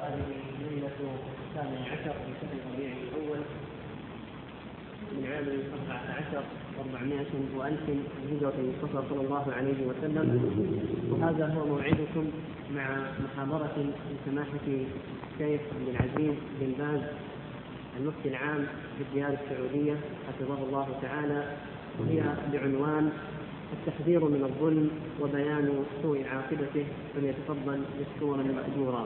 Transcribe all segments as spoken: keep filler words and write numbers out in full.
هذه ليلة الثاني عشر من شهر ربيع الأول من عام أربعة عشر وأربعمائة وألف من هجرة المصطفى صلى الله عليه وسلم، وهذا هو موعدكم مع محاضرة لسماحة الشيخ عبد العزيز بن باز المفتي العام للديار السعودية حفظه الله تعالى، وهي بعنوان التحذير من الظلم وبيان سوء عاقبته، فليتفضل مشكورا مأجورا.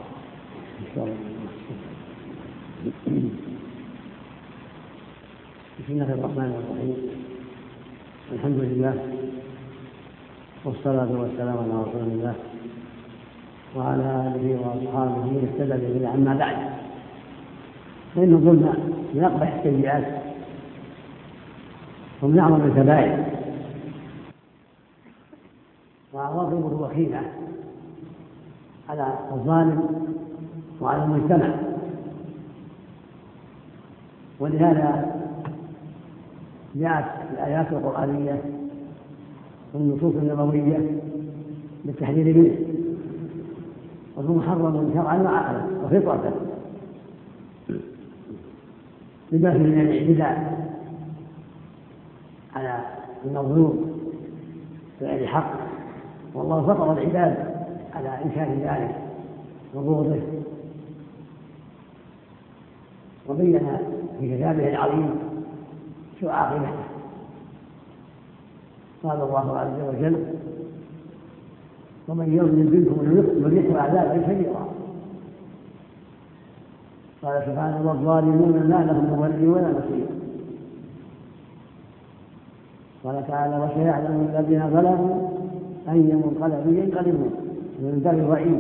بسم الله الرحمن الرحيم. الحمد لله والصلاة والسلام على رسول الله وعلى آله وأصحابه من اهتدى بهديه. أما بعد، فإن الظلم من أقبح السيئات ومن أعظم الكبائر، وعواقبه وخيمة على الظالم وعلى المجتمع. ولهذا جاءت الآيات القرآنية والنصوص النبوية بالتحذير منه، وهو محرم شرعا وعقلا وفطرة، لما فيه من الاعتداء على المظلوم بغير حق، والله فطر العباد على إنكار ذلك وبغضه، وبين في كتابه العظيم سوء عاقبته. قال الله عز وجل: ومن يظلم منكم نذقه عذابا كبيرا. قال سبحانه: والظالمون ما لهم من ولي ولا نصير. قال تعالى: وسيعلم الذين ظلموا أي منقلب ينقلبون من باب الرعيد.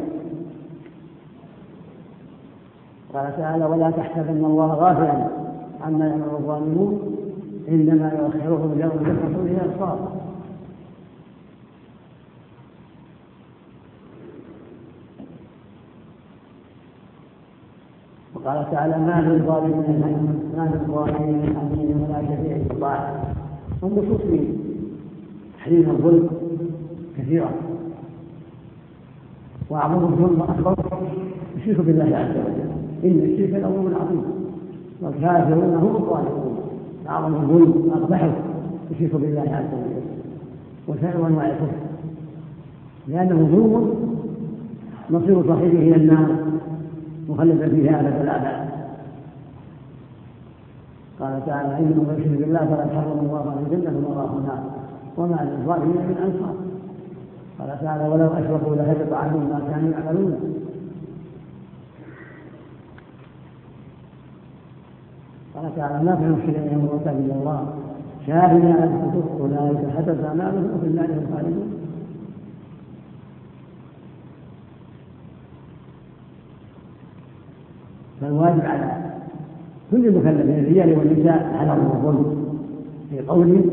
قال تعالى: ولا تحسبن الله غافلا عما يعمل الظالمون إنما يؤخرهم ليوم تشخص فيه الأبصار. وقال تعالى: ما للظالمين ما للظالمين من حميم ولا شفيع يطاع. والنصوص في تحريم الظلم كثيرة، وأعظم الظلم أكبر الشرك بالله عز وجل، إن الشرك لظلم عظيم والكافرون هم الظالمون. أعظم الظلم أقبحه الشرك بالله عز وجل وسائر أنواع الكفر، لأنه ظلم مصير صاحبه إلى النار مخلدا فيها أبد الآباد. قال تعالى: إنه من يشرك بالله فقد حرم الله عليه الجنة ومأواه النار وما للظالمين من أنصار. قال تعالى: ولو أشركوا لحبط عنهم ما كانوا يعملون. قال تعالى: ما كانوا شيئا يوم إلا الله شاهدا على الكفر أولئك حدث أعمالهم وفي النار هم خالدون. فالواجب على كل مكلف من الرجال والنساء حذر من الظلم في قول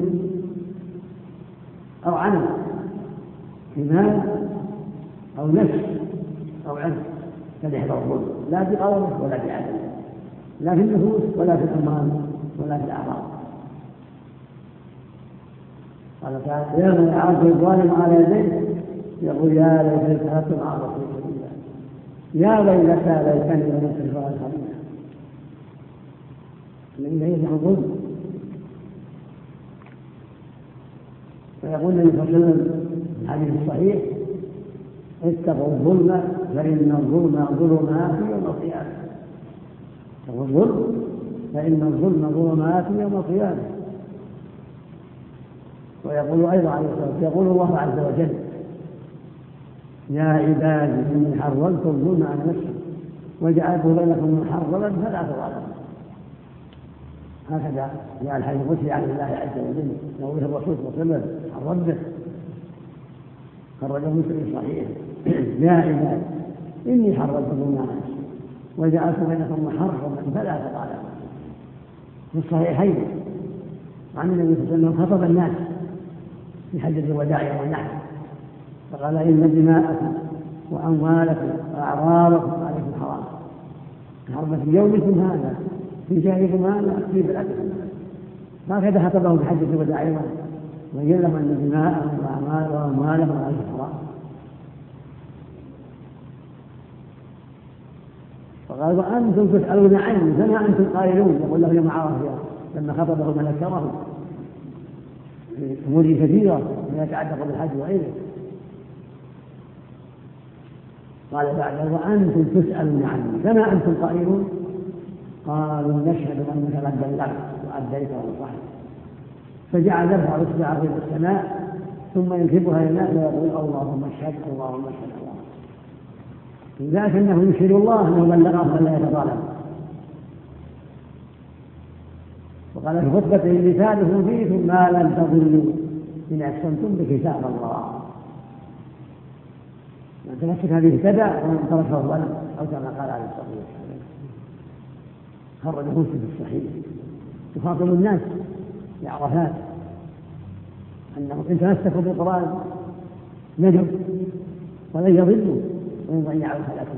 أو عمل، في مال أو نفس أو عرض، فليحذر الظلم، لا في قوله ولا في عدل، لا في النفوس ولا في الأموال ولا في الأعراض. قال تعالى: يوم يعض الظالم على يديه يقول يا ليتني اتخذت مع الرسول سبيلا يا ويلتى ليتني لم اتخذ فلان خليلا. الذين يدعو الظلم. ويقول النبي صلى الله عليه وسلم في الحديث الصحيح: اتقوا الظلم فإن الظلم ظلمات يوم القيامة. اتقوا الظلم فإن الظلم ظلمات يوم القيامة. ويقول أيضا عليه الصلاة والسلام: يقول الله عز وجل: يا عبادي إني حرمت الظلم على نفسي وجعلته بينكم محرما فلا تظالموا. هكذا جاء الحديث القدسي عن الله عز وجل يقول الرسول صلى الله عليه وسلم عن ربه، خرجه مسلم صحيح: يا عبادي إني حرمت الظلم على نفسي وجعلت بينكم محرما فلا تظالموا. في الصحيحين عن النبي صلى الله عليه وسلم خطب الناس في حجة الوداع والنحر فقال: إن دماءكم وأموالكم وأعراضكم عليكم حرام كحرمة يومكم هذا في شهركم هذا في بلادكم. هكذا خطبهم في حجة الوداع وبين لهم أن دماءهم وأموالهم عليكم حرام. فقال وأنتم تسألون عني فما أنتم قائلون، يقول له يوم عرفة لما خطبه من ذكره في أمور كثيرة ما يتعلق بالحج وغيره. قال بعد وأنتم تسألون عني فما أنتم قائلون، قالوا نشهد أنك قد بلغت وأديت ونصحت. فجعل يرفع إصبعه إلى السماء ثم ينكبها إلى الماء ويقول اللهم اشهد اللهم اشهد اللهم. لذلك أنه يشهد الله أنه بلغه فلا يتظالم. وقال في خطبته لسانكم فيكم ما لم تضلوا إن أحسنتم بكتاب الله. من تمسك به اهتدى ومن تركه ضل، أو كما قال عليه الصلاة والسلام. خرج مسلم في الصحيح يخاطب الناس بعرفات أنهم إن تمسكوا بالقرآن نجوا ولن يضلوا وإن ضيعوا فلكم.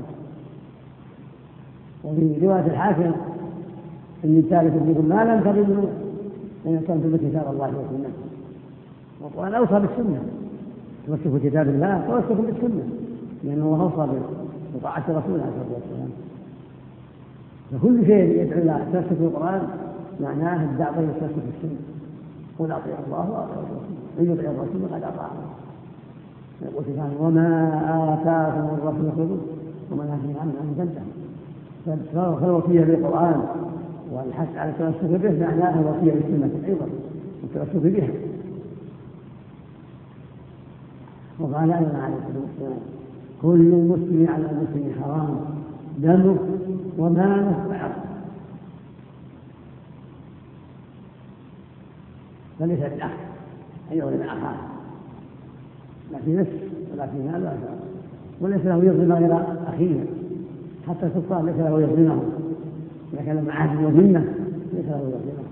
وفي رواية الحاكم إن الثالث فيكم ما لم تضلوا إن أحسنتم بكتاب الله وسنته. والقرآن أوصى بالسنة، تمسكوا بكتاب الله تمسكوا بالسنة، لأنه أوصى بطاعة رسوله عليه الصلاة والسلام. فكل شيء يدعو إلى تمسك بالقرآن معناه الدعوة إلى التمسك بالسنة. قل أطيعوا الله وأطيعوا الرسول، من يطيع الرسول فقد أطاع الله. يقول سبحانه وما آتاكم الرسول خذوه وما نهاكم عنه فانتهوا. فالوصية بالقرآن والحث على التمسك به معناه الوصية بالسنة أيضا والتمسك بها. وقال أيضا عليه الصلاة والسلام كل مسلم على المسلم حرام دمه وماله وعرضه. فليس بالأخ أن يظلم أخاه لا في نفس ولا في مال ولا في عرض، وليس له يظلم غير أخيه حتى الكفار ليس له يظلمه، إذا كان مع عهد وذمة ليس له يظلمه.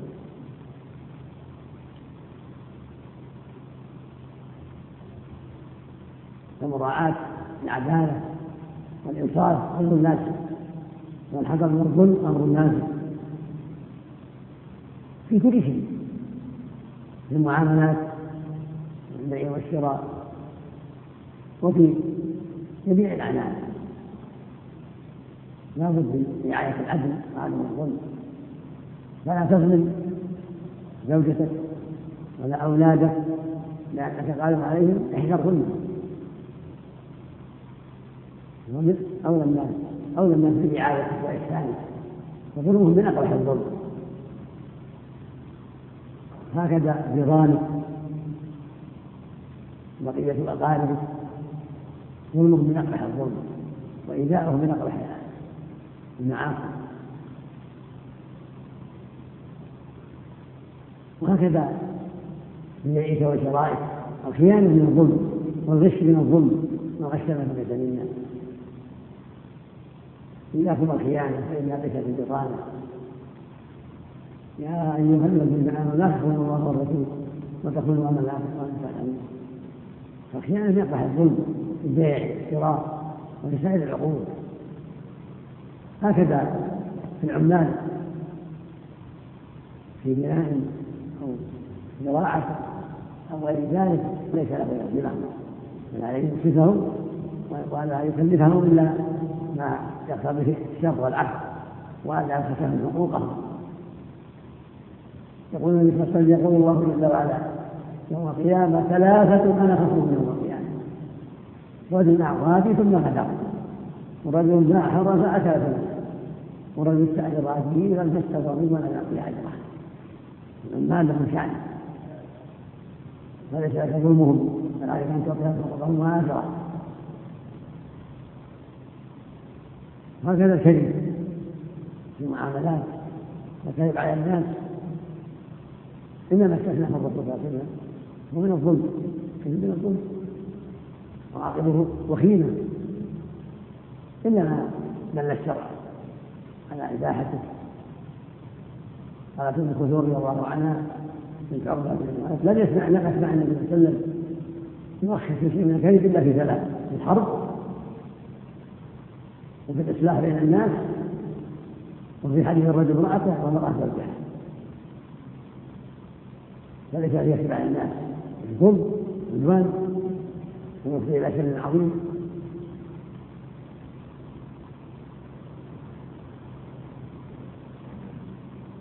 ومراعاة العدالة والإنصاف أمر الناس، والحذر من الظلم أمر الناس في كل شيء، في المعاملات البيع والشراء وفي جميع الأعمال. لا بد من رعاية العدل وعدم الظلم. فلا تظلم زوجتك ولا أولادك لأنك غالب عليهم احذر ظلمهم. أولى الناس أولى الناس برعايتك وإحسانك، وظلمهم من أقبح الظلم. هكذا جيرانك بقية أقاربك ظلمهم من أقبح الظلم، وإيذاؤهم من أقبح المعاصي. وهكذا بيعك وشرائك الخيانة من الظلم والغش من الظلم وغشنا من بيت الناس. إياكم الخيانة فإنها بشر البطانة. يا أيها الذين آمنوا لا تخونوا الله والرسول وتخونوا أماناتكم وأنتم تعلمون. فالخيانة يقبح الظلم في البيع والشراء ولسائر العقود. هكذا في العمال في بناء أو زراعة أو غير ذلك ليس له يظلمهم، بل عليه يكلفهم ولا يكلفهم إلا ما يقتضي به الشر والعقل وأدعى الخسام حقوقهم. يقول النبي صلى الله عليه وسلم يقول الله جل وعلا يوم القيامة ثلاثة أنا خصم يوم القيامة: رجل أعطاني ثم غدر، ورجل باع حرا فأتى ثمنه، ورجل استأجر عجيرا فاستضر ولم يعطي أجره. المال له شأن فليس لك ظلمهم، بل عليك أن تعطيهم حقوقهم وأجرهم. هكذا الكذب في المعاملات والكذب على الناس إنما استثناه الرسول صلى الله عليه وسلم ومن الظلم، كذب من الظلم وعاقبه وخيمة، إلا ما دل الشرع على إباحته. قالت ام كلثوم رضي الله عنها بنت عقبة بن معاذ لم يسمع لم يسمع النبي صلى الله عليه وسلم يوخي في شيء من الكذب إلا في ثلاث: في الحرب وفي الإصلاح بين الناس وفي حديث الرجل امرأته والمرأة زوجها. فليس أن يكذب على الناس الظلم والعدوان ويفضي إلى شر عظيم.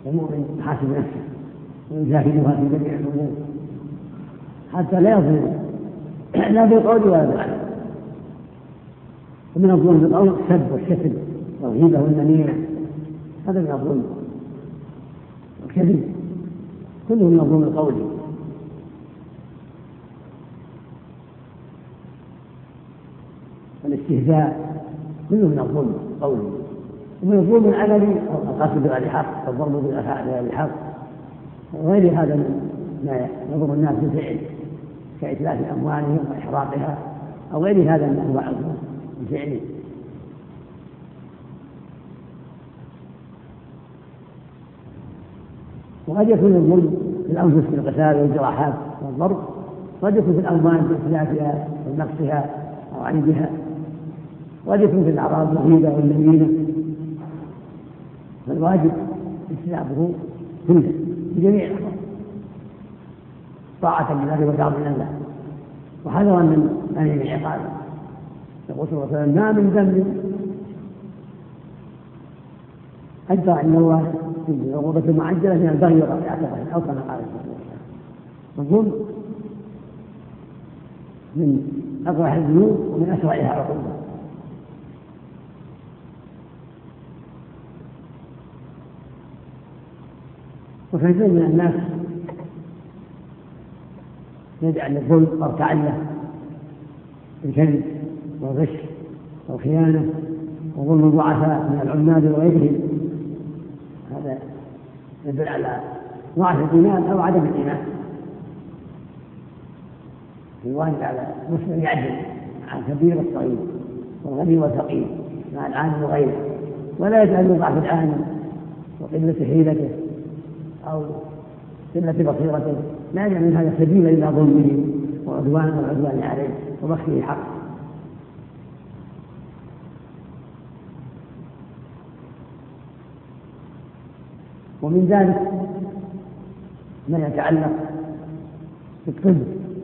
المؤمن يحاسب نفسه ويجاهدها في جميع الأمور حتى لا يظلم لا بالقول ولا بالعمل. ومن الظلم بالقول السب والشتم والغيبة والنميمة، هذا من الظلم والكذب، كله من الظلم القولي. والاستهزاء كله من الظلم القولي. ومن الظلم العملي القتل بغير حق والضرب بغير حق وغير هذا ما يضر الناس بالفعل كإتلاف أموالهم وإحراقها أو غير هذا من أنواع الظلم بالفعل. وقد يكون الظلم في الأنفس بالقتال والجراحات والضرب، قد يكون في الأموال بإتلافها ونقصها أو عيبها، وقد يكون في الأعراض الغيبة والنميمة، فالواجب اجتنابه كله بجميع الأحوال طاعة لله وتعظيما له وحذرا من أنواع العقاب. يقول صلى الله عليه وسلم: ما من ذنب أجرى عند الله في عقوبة معجلة من البغي وقطيعة الرحم، أو كما قال صلى الله عليه وسلم. الظلم من أقبح الذنوب ومن أسوأها عقوبة. وكثير من الناس يجعل الظلم مرتعا له بالكذب والغش والخيانة وظلم الضعفاء من العمال وغيرهم، هذا يدل على ضعف الإيمان أو عدم الإيمان. الواجب على المسلم يعدل عن كبير والصغير والغني والفقير مع العالم وغيره، ولا يجعل ضعف العالم وقلة حيلته أو قلة بصيرته لا يجعل من هذا سبيلا إلى ظلمه وعدوان والعدوان عليه وبخسه حقه. ومن ذلك ما يتعلق بالطب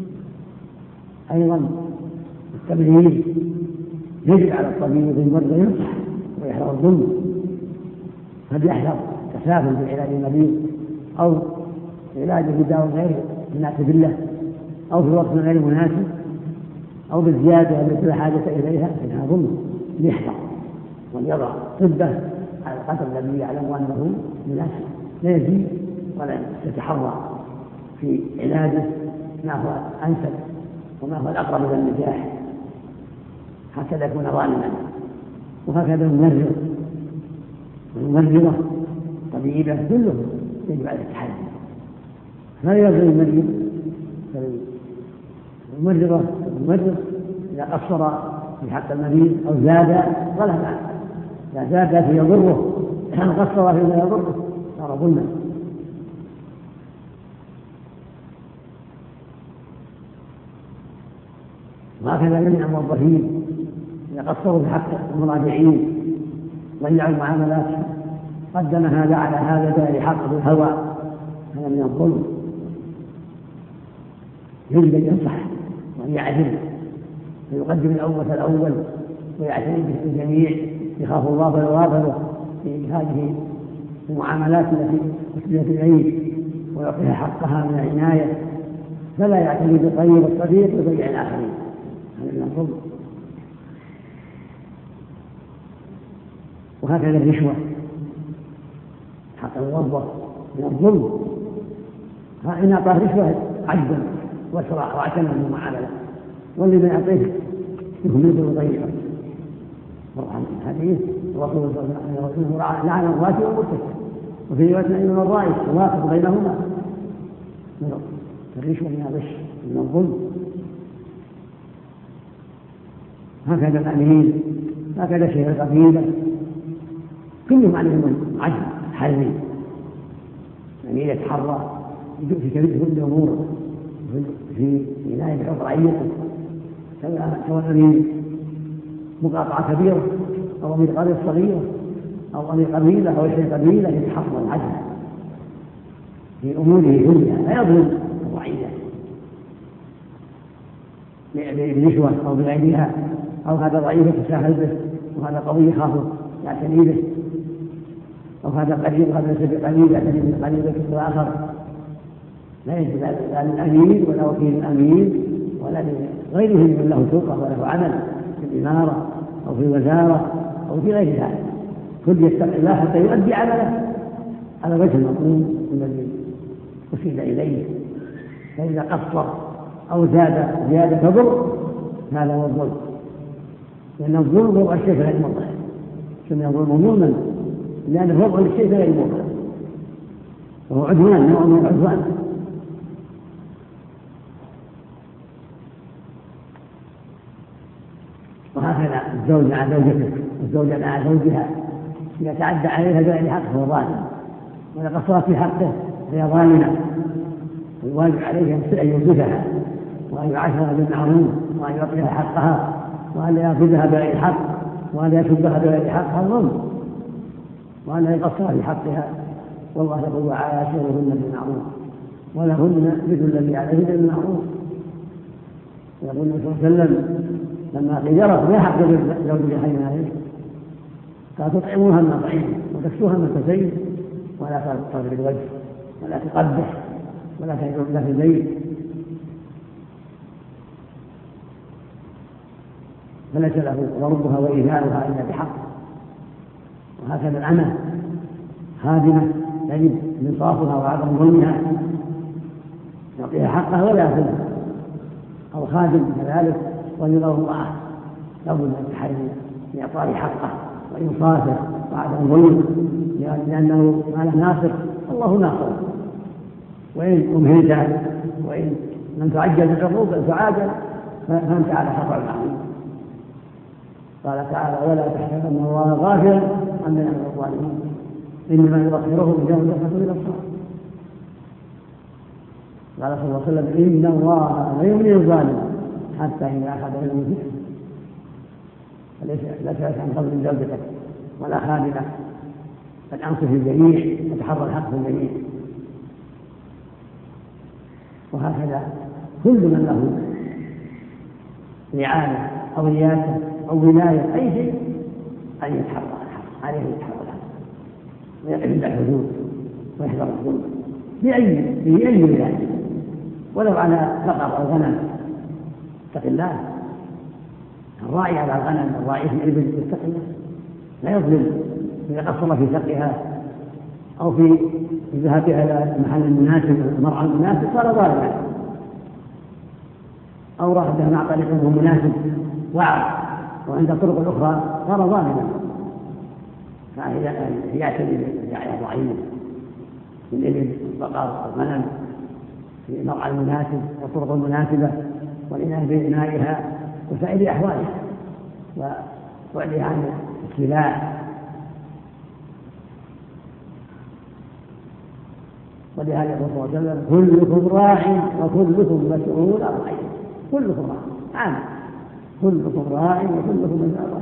أيضا التبليغ، يجب على الطبيب المرضى ينصح ويحذر الظلم، فليحذر تساهل بعلاج المريض أو علاجه بدواء غير مناسب له أو في وقت غير مناسب أو بالزيادة التي لا حاجة إليها، فإنها ظلم. ليحذر وليضع طبه على القدر الذي يعلم أنه مناسب، لا يزيد ولا يتحرى في علاجه ما هو أنسب وما هو الأقرب إلى النجاح، هكذا يكون ظالما. وهكذا الممرض والممرضة طبيبة كلهم يجب على التحري، فلا يرضي المريض الممرضة الممرض إذا قصر في حق المريض أو زاد غلط، إذا زاد فيضره إن قصر فيما يضره صار ظلما. وهكذا جميع الموظفين إذا قصروا في حق المراجعين ضيعوا المعاملات، قدم هذا على هذا بغير حق بالهوى، هذا من الظلم. يجب أن ينصح وأن يعدل ويقدم الأول فالأول ويعتني بالجميع، يخاف الله ويراقبه في هذه المعاملات التي تسلية العيد ويعطيها حقها من العناية، فلا يعتني بالطيب والصديق ويضيع الآخرين، هذا من الظلم. وهكذا الرشوة حق الموظف من الظلم، إن أعطاه رشوة عجبا واسرع واعتمد من المعاملة، والذي يعطيه يهمل ويضيعه. طبعا الحديث الرسول صلى الله عليه وسلم لعن الراشي والمرتشي، وفي رواية أن الرائي يوافق بينهما. الرشوة من الغش من الظلم. هكذا الأمين، هكذا شيخ القبيلة، كلهم عليهم عدل حري، يعني يتحرى في كل الأمور في عناية بحفظ رعيته، سواء أمين مقاطعة كبيرة أو أمير قرية صغيرة أو أمير قبيلة أو شيخ قبيلة، يتحرى العدل في أموره كلها، لا يظلم الرعية بالنشوة أو بغيرها، أو هذا ضعيف يتساهل به وهذا قوي يخاف يعتني به، أو هذا قليل وهذا ليس بقليل يعتني بالقليل ويكسب الآخر، لا يجب لا للأمير ولا وكيل الأمير ولا لغيره من له سلطة وله عمل في الإمارة أو في الوزارة أو في غير ذلك، كل يتقي الله حتى يؤدي عمله على وجه المطلوب الذي أرشد إليه. فإذا قصر أو زاد زيادة تضر هذا هو الظلم، لأن الظلم هو الشيء غير المضر، سمي الظلم ظلما لأنه وضع الشيء غير المضر، وهو عدوان، نوع من العدوان. وهكذا الزوج مع زوجته والزوجة مع زوجها إذا تعدى عليها بغير حق فهو ظالم، وإذا قصرت في حقه فهي ظالمة، والواجب عليه أن يوجدها وأن يعاشرها بالمعروف وأن يعطيها حقها وأن لا يأخذها بغير حق وأن لا يشبها بغير حق، هذا ظلم، وأن لا يقصر في حقها. والله يقول وعاشرهن بالمعروف ولهن مثل الذي عليه بالمعروف. يقول النبي صلى الله عليه وسلم لما قيلت لا حق لزوجها حين عليه قال تطعموها من طعيم وتكسوها من كسين ولا تضرب الوجه ولا تقبح ولا تجعل لها في البيت، فليس له ضربها وإيذاؤها إلا بحق. وهكذا الأمة خادمة يجب انصافها وعدم ظلمها، يعطيها حقها ولا يأخذها، أو خادم كذلك ويراه الله لابد من التحري لإعطاء حقه وإنصافه وعدم ظلمه، لأنه ما له ناصر الله ناصر، وإن أمهلت وإن لم تعجل بالعقوبة تعاجل فأنت على خطأ عظيم. قال تعالى ولا تحسبن الله غافلا عما يعمل الظالمون إنما يؤخرهم يوم تشخص الأبصار. قال صلى الله عليه وسلم إن الله لا يملي الظالم حتى إذا أخذ المسلم. فليس لا تسأل عن فضل زوجتك ولا خادمك، بل أنصف الجميع وتحرى الحق في الجميع. وهكذا كل من له رعاية أو رياسة أو ولاية أي شيء أن يتحرى الحق، عليه يتحرى الحق ويقف عند الحدود ويحذر الظلم بأي بأي ولاية، ولو على بقر أو غنم اتق الله. الراعي على الغنم الراعي في الإبل يتق الله لا يظلم، إذا قصر في سقيها أو في ذهابها إلى المحل المناسب المرعى المناسب صار ظالما، أو راح بها مع طريق مناسب وعر وعند الطرق الأخرى صار ظالما. فيعتني بالرعاية الضعيفة من الإبل والبقر والغنم في المرعى المناسب والطرق المناسبة والعناية بعنائها وسائر أحوالها وبعدها عن السلاح. ولهذا يقول صلى الله عليه وسلم كلكم راع وكلكم مسؤول عن رعيته. كلكم راع عام، كلكم راع وكلكم مسؤول عن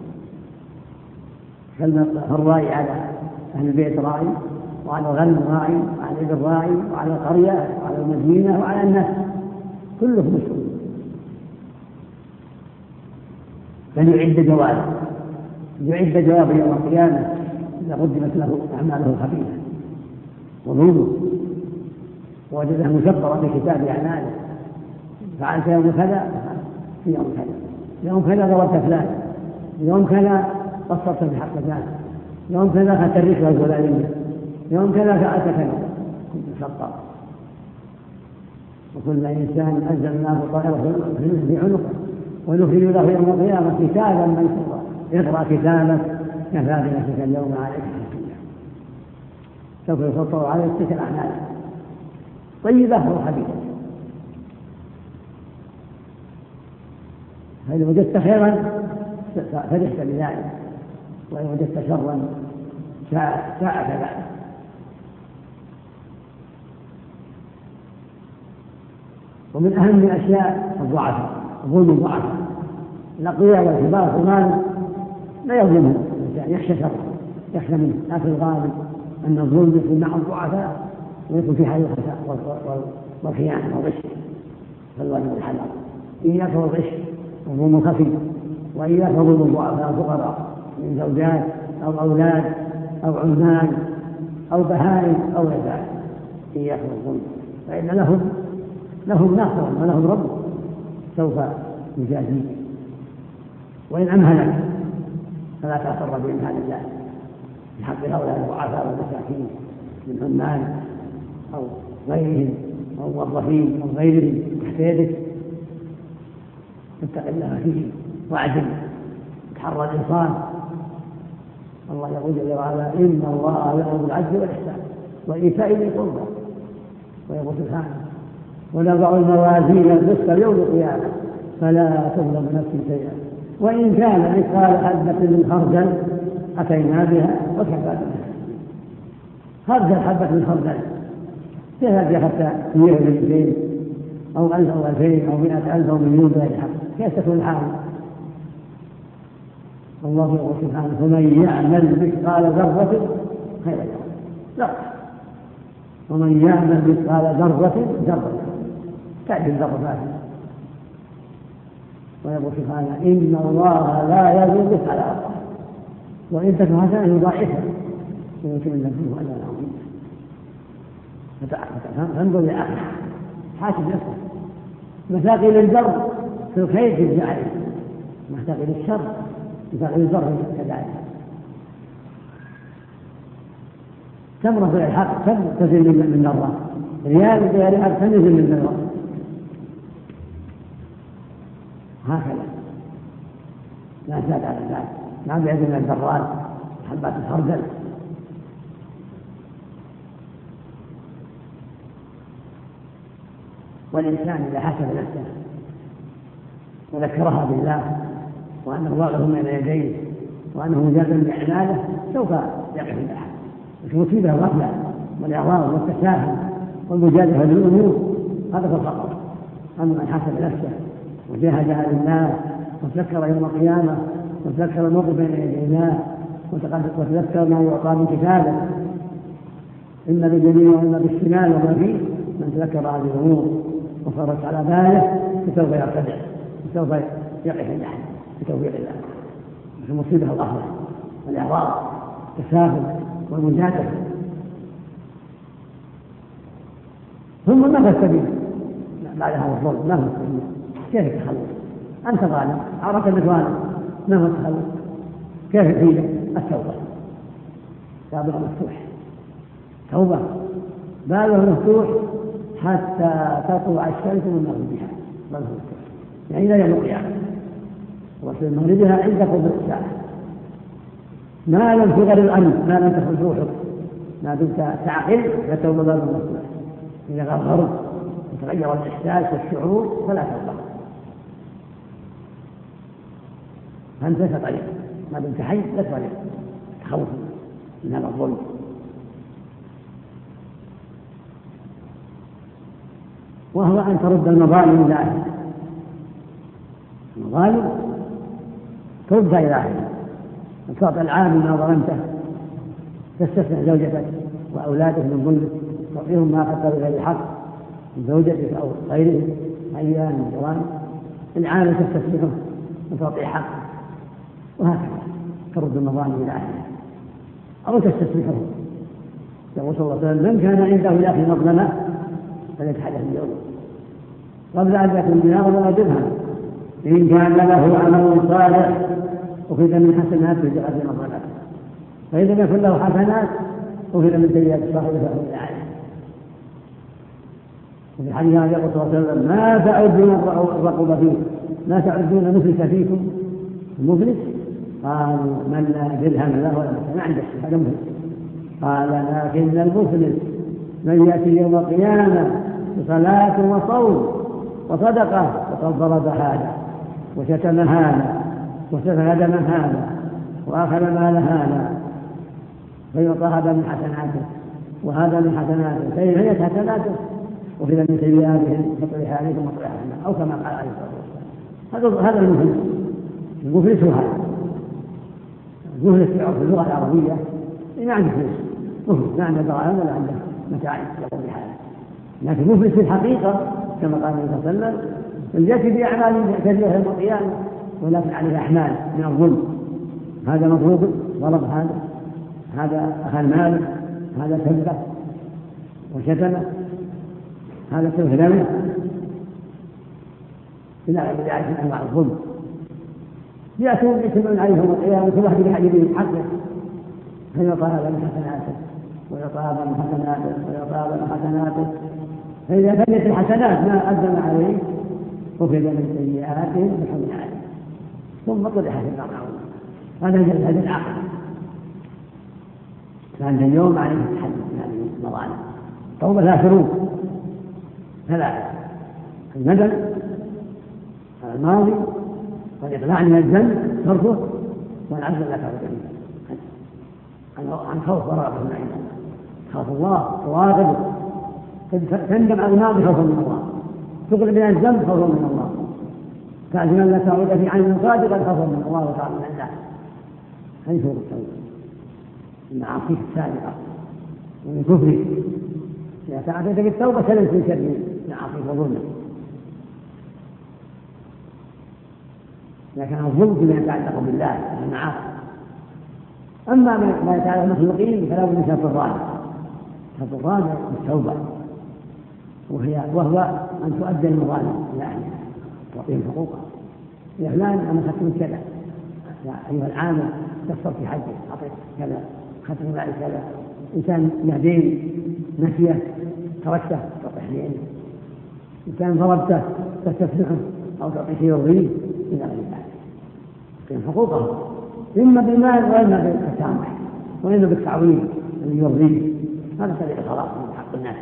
رعيته. فالراعي على أهل البيت راعي، وعلى الغنم راعي، وعلى الإبل راعي، وعلى القرية وعلى المدينة وعلى الناس كلكم مسؤول. فليعد جوابه، يعد جوابه يوم القيامة إذا قدمت له أعماله الخبيثة وظلمه ووجدها مشطرة في كتاب أعماله. فعلت يوم كذا في يوم كذا، يوم كذا ضربت فلان، يوم كذا قصرت في حق فلان، يوم كذا أخذت الرشوة الفلانية، يوم كذا فعلت كذا، كنت مشطر. وكل إنسان أنزلناه طائرة في عنقه ونخرج له يوم القيامة كتابا منشورا اقرأ كتابك كفى بنفسك اليوم عليك حسيبا. سوف يسطر عليك تلك الأعمال طيبة وخبيثة. فإذا وجدت خيرا فرحت بذلك، وإن وجدت شرا ساءك ذلك. ومن أهم الأشياء الضعفاء، ظلم الضعفاء. الأقوياء والكبار والمال لا يظلمهم، يخشى شره يخشى منه، لكن الغالب أن الظلم يكون مع الضعفاء ويكون في حال الخساء والخيانة والغش، فالواجب الحذر. إياك والغش والظلم الخفي، وإياك وظلم الضعفاء الفقراء من زوجات أو أولاد أو عمال أو بهائم أو عباد إياكم الظلم فإن لهم لهم ناصر ولهم رب سوف يجازيك، وإن أمهلك فلا تغتر بإمهال الله في حق هؤلاء الضعفاء والمساكين من عمال أو غيرهم أو موظفين أو غيرهم تحت يدك، اتق الله فيه واعدل تحرى الإنصاف. الله يقول جل وعلا إن الله يأمر بالعدل والإحسان وإيتاء ذي القربى، ويقول سبحانه ونضع الموازين القسط يوم القيامة فلا تظلم نفس شيئا وإن كان مثقال حبة من خردل أتينا بها وكفى بنا. خردل حبة من خردل تذهب حتى مئة مئتين أو ألف أو ألفين أو مئة ألف أو مليون بغير حق، كيف تكون الحال؟ الله يقول سبحانه فمن يعمل مثقال ذرة خيرا لا، ومن يعمل مثقال ذرة ذرة تأتي الذرة. ويقول سبحانه إن الله لا يظلم مثقال ذرة وإن تكن حسنة يضاعفها ويؤتي من لدنه أجرا عظيما. فانظر لآخر حاسب نفسك، مثاقيل البر في الخير تجزي عليه، مثاقيل الشر مثاقيل البر كذلك. تمرة في الحق تنزل من الله، ريال بغير حق تنزل من الله، هكذا لا زاد على ذلك. ما بعد من الذرات حبات الخردل. والإنسان إذا حسب نفسه وذكرها بالله وأنه واقف بين يديه وأنه مجازا بأعماله سوف يقف الأحد. المصيبة الغفلة والإعراض والتساهل والمجازفة بالأمور هذا هو الخطر. أما من حسب نفسه وجاهد لله وتذكر يوم القيامة وتذكر الموقف بين يدي الله وتذكر ما يعطى من كتابه إما باليمين وإما بالشمال وما فيه، من تذكر هذه الأمور وصارت على باله فسوف يرتدع وسوف يقف الأحد بتوفيق الله. المصيبة الغفلة والإعراض والتساهل والمجادلة. ثم ما هو السبيل بعد هذا الظلم؟ ما هو السبيل؟ كيف التخلص؟ أنت ظالم عرفت أنك ظالم، ما هو التخلص؟ كيف الحيلة؟ التوبة. بابها مفتوح، توبة بابها مفتوح حتى تطلع الشمس من مغربها، بابها مفتوح يعني إلى يوم القيامة، وفي مغربها عند قبل الساعة ما لم تغر الأمن، ما لم تخرج روحك، ما دمت تعقل فتوبة بابها مفتوح. إذا غرغرت وتغير الإحساس والشعور فلا توبة، فأنت لك طريق، ما دمت حي لك طريق تخوف من هذا الظلم. وهو أن ترد المظالم إلى أهلها، المظالم ترد إلى أهلها، وتعطي العامل ما ظلمته، تستثنى زوجتك وأولادك من ظلمك، تعطيهم ما أخذت بغير الحق من زوجتك أو غيرهم أيام من جوانب، العامل تستثنيه وتعطي حق، وهكذا ترد المظالم إلى أهلها أو تستثنيه. يقول صلى الله عليه وسلم من كان عنده لأخي مظلمة فليتحدث اليوم قبل أن يكون دينار ولا درهم، إن كان له عمل صالح أخذ من حسناته بقدر مظلمته، فإذا لم يكن له حسنات أخذ من سيئات صاحبه فهو عليه. وفي الحديث يقول صلى الله عليه وسلم ما تعدون الرقبة فيه، ما تعدون مفلس فيكم؟ المفلس قالوا من لا درهم له ولا ما عنده هذا مفلس. قال لكن المفلس من يأتي يوم القيامة بصلاة وصوم وصدقة وقد ضرب هذا وشتم هذا وسفك دم هذا وأخذ مال هذا، فيعطى هذا من حسناته وهذا من حسناته، فإن هي حسناته وفي من سيئاتهم فطرح عليكم وطرح عليكم، أو كما قال عليه الصلاة والسلام. هذا المفلس. المفلس هو هذا المفلس في عرف اللغة العربية ما عنده فلوس، مفلس ما عنده دراهم ولا عنده متاع يقوم بحاله، لكن مفلس في الحقيقة كما قال النبي صلى الله عليه وسلم التي بأعمال كثيرة يوم القيامة ولكن عليه أحمال من الظلم، هذا مضروب ضرب هذا، هذا أخذ ماله، هذا كذبه وشتمه، هذا استهزأ إلى غير ذلك من أنواع الظلم. يأتون يجتمعون عليه يوم القيامة كل واحد بحجبه حقه، فيطالب من حسناته ويطالب من حسناته ويطالب من حسناته، فإذا فنيت الحسنات ما أدم عليه وفد من سيئاتهم بحمل عليه ثم طرح في النار. هذا هذا العقل. فأنت اليوم عليه التحدث من هذه المظالم. توبة لا شروط ثلاثة: الندم على الماضي، والإقلاع من الذنب تركه، والعزم لا تعود به عن خوف ورغبة من عند الله. خاف الله تواظب، تندم على الماضي خوفا من الله، تقلع من الذنب خوفا من الله، تعزم لا تعود في عين صادقا خوفا من الله وتعالى من الله. هذه شروط التوبة. المعاصي السابقة ومن كفره إذا تعبت بالتوبة سلمت من شر المعاصي وظلمه. لكن الظلم فيما يتعلق بالله والمعاصي. أما ما يتعلق بالمخلوقين فلا بد من شرط الرابع. شرط الرابع التوبة، وهي وهو أن تؤدي المظالم إلى أهلها تعطيهم حقوقها. يا فلان أنا أخذت من كذا، يا أيها العامل قصرت في حجه أعطيت كذا، أخذت من مالي كذا. إنسان يهدين نسيه تركته تعطيه دين، إنسان ضربته تستسمعه أو تعطيه شيء يرضيه إلى غير ذلك. لكن حقوقه إما بالمال وإما بالتسامح وإما بالتعويض الذي يرضيه. هذا طريق الخلاص من حق الناس،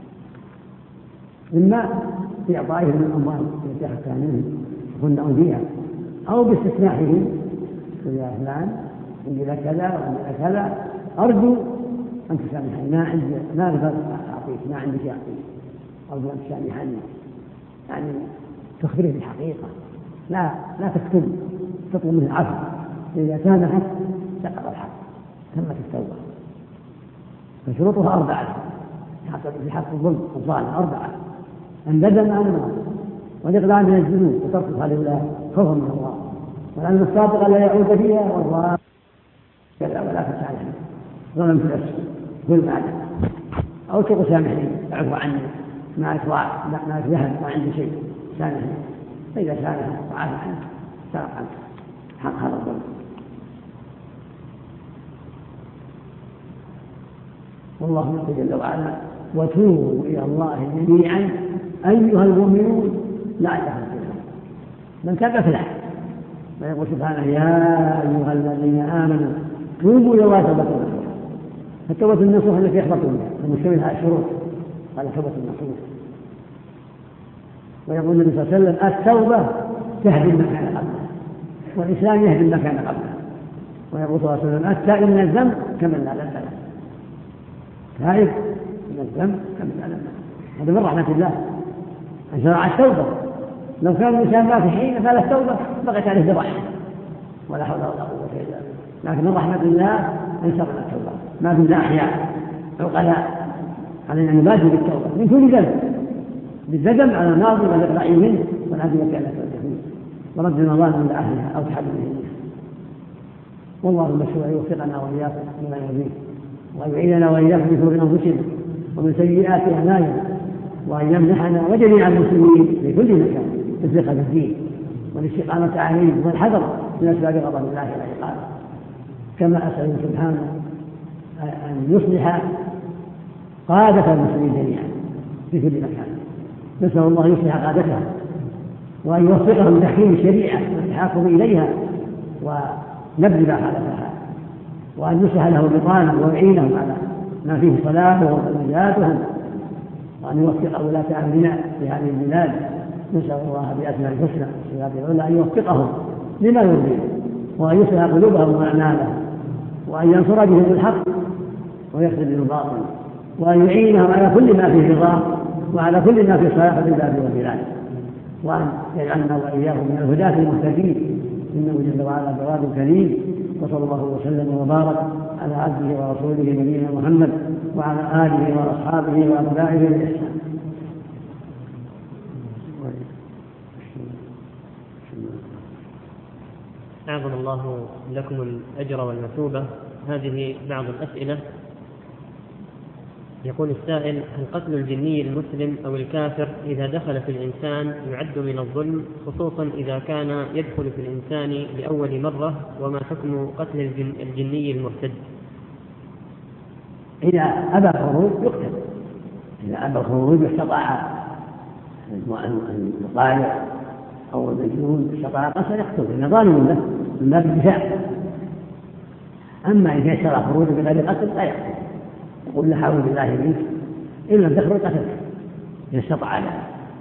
إما في إعطائهم من الأموال التي أخذتها منهم يكون فيها، أو باستسماحهم يا فلان عندي لك كذا وعندي لك كذا، أرجو أن تسامحني، ما عندي ما أقدر أعطيك، ما عندي شيء أعطيك، أرجو أن تسامحني. يعني تخبره بالحقيقة، لا لا تكتب، تطلب منه العفو. إذا سامحت سقط الحق، تمت التوبة. فشروطها أربعة في حق الظلم الظالم، أربعة: الندم عن الماضي، والإقلاع من الذنوب وترك هؤلاء خوفا من الله، والعلم الصادق لا يعود فيها، والله كذا ولا تسامح ظلم في نفسه ظلم عليه، أو تقول سامحني اعفو عني ما أتوع ما أتذهب ما عندي شيء سامحني. فإذا سامح وعافى عنه سرق عنه حق هذا الظلم. والله يقول جل وعلا: وتوبوا إلى الله جميعا أيها المؤمنون لعلكم تفلحون. من تاب فلاح. ويقول سبحانه: يا أيها الذين آمنوا توبوا إلى الله توبة نصوحا. التوبة النصوح التي يحبطون بها المشتمل على الشروط، قال توبة النصوح. ويقول النبي صلى الله عليه وسلم: التوبة تهدم ما كان قبلها، والإسلام يهدم ما كان قبلها. ويقول صلى الله عليه وسلم: التائب من الذنب كمن لا ذنب له. تائب من الذنب كمن لا ذنب له. هذا من رحمة الله أن شرع التوبة. لو كان الإنسان ما في حين فلا التوبة بقيت عليه ذبح، ولا حول ولا قوة إلا بالله. لكن من رحمة الله أن شرع التوبة. ما في أحياء عقلاء علينا أن نبادر بالتوبة من كل ذنب، بالندم على الماضي والإقلاع منه والعزيمة على التوبة ورد المظالم إلى أهلها أو تحمل منها. والله المشروع يوفقنا وإياكم لما يرضيه، وأن يعيننا وإياكم من شرور أنفسنا ومن سيئات أعمالنا، وأن يمنحنا وجميع المسلمين في كل مكان الثقة في الدين والاستقامة عليه والحذر من أسباب غضب الله والعقاب. كما أسأل سبحانه أن يصلح قادة المسلمين جميعا في كل مكان. نسأل الله يصلح قادتهم وأن يوفقهم لتحكيم الشريعة والتحاكم إليها ونبذ ما خالفها، وأن يصلح له بطانهم ويعينهم على ما فيه صلاحهم ونجاتهم، وأن يوفق ولاة أمرنا في هذه البلاد. نسأل الله بأسماء الحسنى والصفات العلى أن يوفقهم لما يرضيه، وأن يصلح قلوبهم وأعمالهم، وأن ينصر بهم الحق ويخرج بهم الباطل، وأن يعينهم على كل ما فيه رضاه وعلى كل ما فيه صلاح العباد والبلاد، وأن يجعلنا وإياهم من الهداة المهتدين، إنه جل وعلا جواد كريم. وصلى الله وسلم وبارك على عبده ورسوله نبينا محمد وعلى آله وأصحابه وأتباعه بإحسان. أعظم الله لكم الأجر والمثوبة. هذه بعض الأسئلة يقول السائل: هل قتل الجني المسلم أو الكافر إذا دخل في الإنسان يعد من الظلم، خصوصا إذا كان يدخل في الإنسان لأول مرة؟ وما حكم قتل الجن الجني المرتد؟ إذا أبى الخروج يقتل، إذا أبى الخروج واستطاع الطالع أو المجنون استطاع قتل يقتل، إذا ظالم له من باب الدفاع. أما إذا اشترى خروج بغير قتل لا يقتل، يقول لا حول بالله منك إن لم تخرج قتل إذا استطاع له.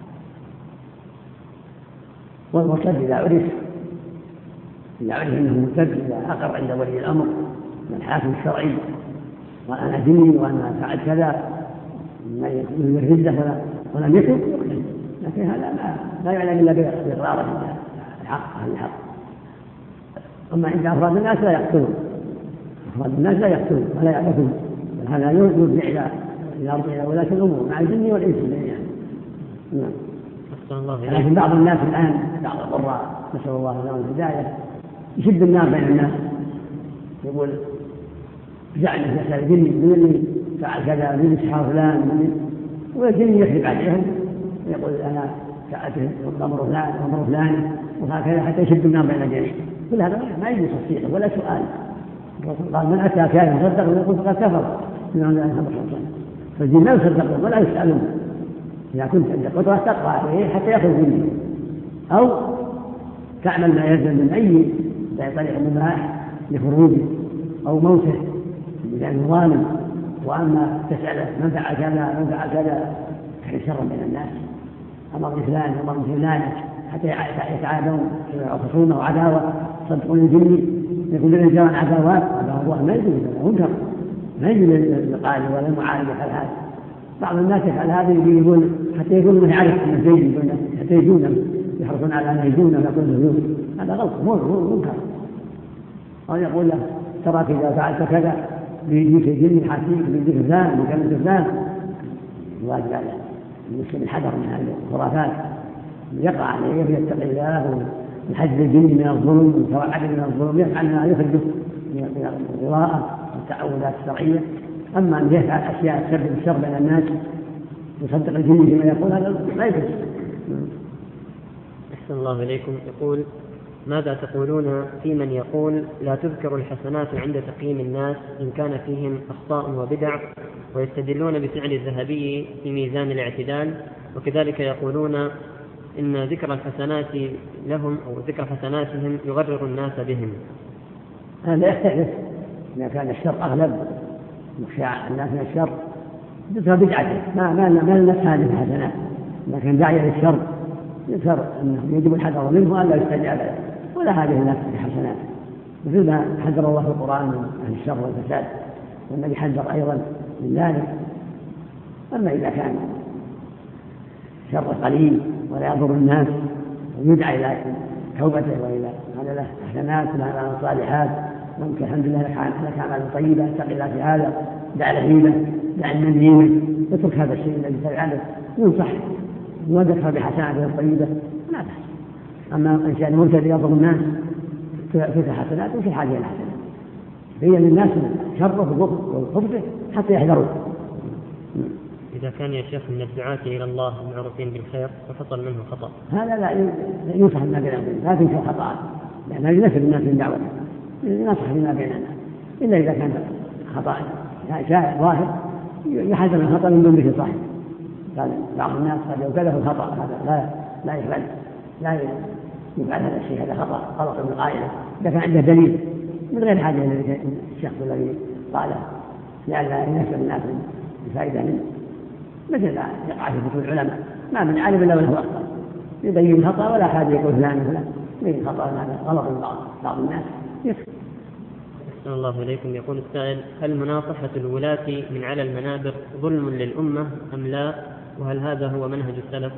والمرتد إذا عرف إذا عرف أنه مرتد، إذا أقر عند ولي الأمر من الحاكم الشرعي وأنا جني وأنا فعلت كذا من الردة ولم يكن يقتل، لكن هذا لا يعلم إلا بإقراره الحق أهل الحق. أما عند أفراد الناس لا يقتلون، أفراد الناس لا يقتلون ولا يعبثون، هذا يرجع إلى إلى ولاة الأمور مع الجن والإنس يعني. نعم. لكن بعض الناس الآن بعض القراء نسأل الله لهم الهداية يشد النار بين الناس، يقول زعل يسأل الجن من اللي فعل كذا، من إسحاق فلان، والجن يحرب عليهم يقول أنا فعلت أمر فلان أمر فلان وهكذا حتى يشد النار بين الجميع. كل هذا ما يجوز تصديقه ولا سؤال. الرسول قال: من أتى كافرا يصدق ويقول فقد كفر بما أنزل عليه محمد. فالجن لا يصدقون ولا يسألون. إذا كنت عندك قدرة تقرأ عليه حتى يخرج منه، أو تعمل ما يلزم من أي طريق مباح لخروجه أو موته لأنه ظالم. وأما تسأله من فعل كذا من فعل كذا تحرم شرا بين الناس، أمر بفلان أمر بفلان حتى يتعادون خصومة وعداوة. صدقون الجن يقول للإنسان عداوات، عداوات ما يجوز منكر، ما يجوز القائل ولا المعارض يفعل هذا. بعض الناس يفعل هذا يقول حتى يقول من يعرف من زيد حتى يجونه يحرصون على أن يجونه ويقول له هذا غلط مو منكر. أو يقول له تراك إذا فعلت كذا بيجيك جن حاسيك بيجيك فلان بيجيك فلان. الواجب على المسلم الحذر من هذه الخرافات، يقع عليه يتقي الله ويحذر الجن من الظلم ويتوعد من الظلم، يفعل ما يخرجه من القراءة والتعوذات الشرعية. أما أن يفعل أشياء تسبب الشر بين الناس يصدق الجن فيما يقول هذا لا يجوز. أحسن الله إليكم. يقول: ماذا تقولون في من يقول لا تذكر الحسنات عند تقييم الناس إن كان فيهم أخطاء وبدع، ويستدلون بفعل الذهبي في ميزان الاعتدال، وكذلك يقولون إن ذكر الحسنات لهم أو ذكر حسناتهم يغرر الناس بهم؟ هذا يحتمل إذا كان الشر أغلب مخشى الناس من الشر ذكر بدعته ما ما ما الناس هذه الحسنات، لكن داعي للشر يذكر أنه يجب الحذر منه وأن لا يستجاب له ولا هذه الناس الحسنات، مثل ما حذر الله في القرآن عن الشر والفساد، والنبي حذر أيضا من ذلك. أما إذا كان شر قليل ولا يضر الناس ويدعى إلى توبته وإلى هذا له حسنات وله صالحات، ممكن الحمد لله لك أعمال طيبة اتق الله في هذا، دع الغيبة دع النميمة، اترك هذا الشيء الذي تفعله ينصح وذكر بحسناته الطيبة لا بأس. أما إن شاء المرتد يضر الناس في حسنات وفي حاجة الحسنات بين للناس شره وخبثه حتى يحذروا. إذا كان يا شيخ من الدعاة إلى الله المعروفين بالخير وحصل منه خطأ، هذا لا ينصح بما بيننا، لا تنكر خطأ، لأن هذا ينفر الناس من دعوته، ينصح بما بيننا، إلا إذا كان خطأ شائع ظاهر يحذر من الخطأ من دون به صاحب. قال بعض الناس قد يوكله الخطأ، هذا لا لا يفعل لا يفعل هذا الشيء، هذا خطأ غلط من قائله إذا كان عنده دليل من غير حاجة إلى الشخص الذي قاله، لئلا ينفر الناس بفائدة منه، مثل لا يقع في فتوى العلماء ما من عالم الا وله اخطاء يبين الخطا ولا حاجه يقول فلان فلان يبين الخطا هذا غلط من بعض الناس يكفي. أحسن الله إليكم. يقول السائل: هل مناصحة الولاة من على المنابر ظلم للأمة أم لا؟ وهل هذا هو منهج السلف؟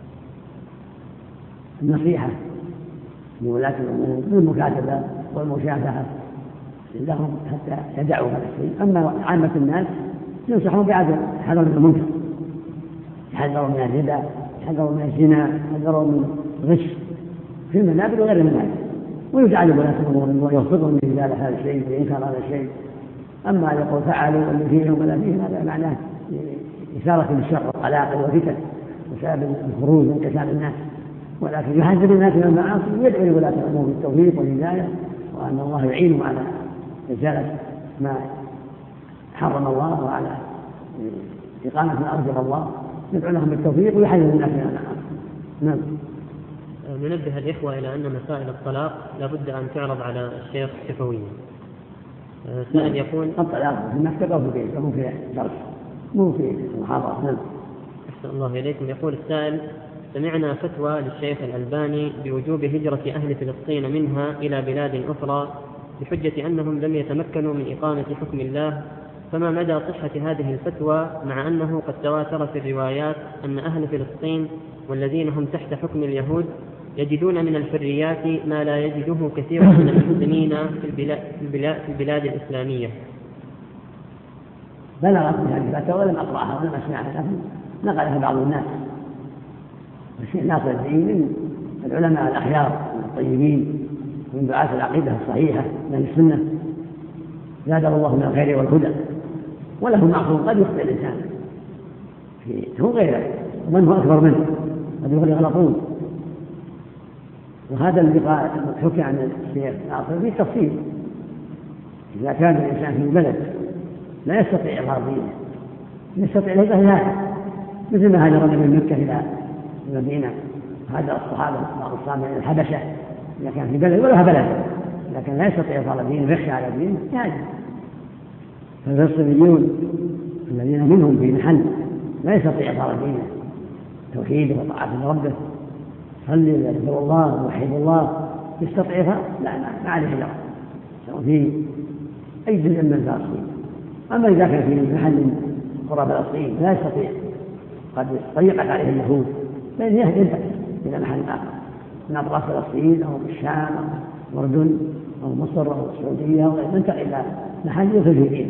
النصيحة لولاة الأمور بالمكاتبة والمشافهة لهم حتى يدعوا هذا الشيء. أما عامة الناس ينصحون بعدم حذر من المنكر، يحذروا من الربا، يحذروا من الزنا، يحذروا من الغش في المنابر وغير المنابر، ويجعل ولاة الأمور ويوفقهم لإزالة هذا الشيء وإنكار هذا الشيء. أما يقول فعلوا اللي فيهم ولا فيهم هذا معناه إثارة للشر والقلاقل والفتن وسبب الخروج من كساد الناس، ولكن يحذر الناس من المعاصي ويدعو لولاة الأمور بالتوفيق والهداية، وأن الله يعينهم على إزالة ما حرم الله وعلى إقامة ما أرجو الله، ندعو لهم بالتوفيق ويحذر الناس من المعاصي. نعم. ننبه الإخوة إلى أن مسائل الطلاق لابد أن تعرض على الشيخ شفويا. سائل يقول الطلاق في المكتب أو في البيت، مو في درس، مو في محاضرة. نعم. أحسن الله إليكم. يقول السائل: سمعنا فتوى للشيخ الألباني بوجوب هجرة أهل فلسطين منها إلى بلاد أخرى بحجة أنهم لم يتمكنوا من إقامة حكم الله، فما مدى صحة هذه الفتوى مع أنه قد تواترت الروايات أن أهل فلسطين والذين هم تحت حكم اليهود يجدون من الحريات ما لا يجده كثير من المسلمين في البلاد, في البلاد, في البلاد الإسلامية؟ بلغت هذه الفتوى ولم أقرأها ولم أسمعها، لكن نقلها بعض الناس. الشيخ ناصر الدين من العلماء الأخيار الطيبين من دعاة العقيدة الصحيحة من السنة، زاده الله من الخير والهدى، وله معصوم قد يخطئ الإنسان هو غيره ومن هو أكبر منه قد يغلطون. وهذا اللي حكي عن الشيخ ناصر فيه تفصيل. إذا كان الإنسان في البلد لا يستطيع إظهار دينه، يستطيع له هذا، مثل ما هاجر من مكة إلى المدينة هذا الصحابة بعض الصحابة إلى الحبشة، إذا كان في بلد ولا بلد لكن لا يستطيع إظهار دينه ويخشى على دينه يهاجر. فالفلسطينيون الذين منهم في محل لا يستطيع إظهار دينه توحيده وطاعته لربه، صلي يذكر الله ويوحد الله، يستطيعها لا ما عليه هجرة سواء في أي جزء من فلسطين. أما إذا كان في محل قرى فلسطين لا يستطيع، قد ضيقت عليه اليهود، فإن يهجر إلى محل آخر من أطراف فلسطين أو الشام أو الأردن أو مصر أو السعودية، أو ينتقل إلى محل يخرج فيه.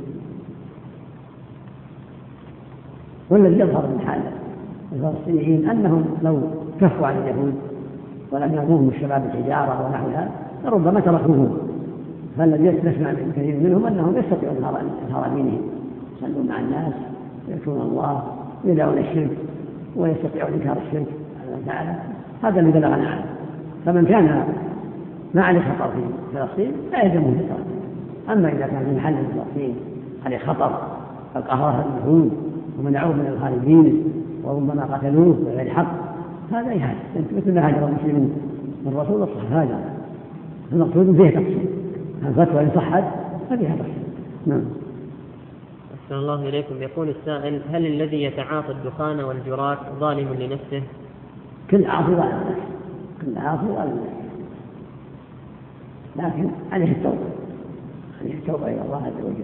والذي يظهر من حال الفلسطينيين أنهم لو كفوا عن اليهود ولم يرموهم الشباب الحجارة ونحوها لربما تركوهم. فالذي نسمع من كثير منهم أنهم يستطيعون إظهار دينهم، يصلون مع الناس ويذكرون الله ويدعون الشرك ويستطيعون إنكار الشرك تعالى. هذا اللي بلغنا عنه. فمن كان ما عليه خطر في فلسطين لا يلزمه هجرة. أما إذا كان في محل فلسطين عليه خطر فقهرها اليهود ومنعوه من الخارجين وربما قتلوه بغير حق، هذا يهاجر مثل ما هاجر المسلمين من رسول الله هاجر. المقصود فيه تفصيل، الفتوى إن صحت ففيها تفصيل. نعم. أحسن الله إليكم. يقول السائل: هل الذي يتعاطى الدخان والجرات ظالم لنفسه؟ كل عاصي ظالم لنفسه، كل عاصي ظالم لنفسه، لكن عليه التوبة، عليه التوبة إلى الله عز وجل.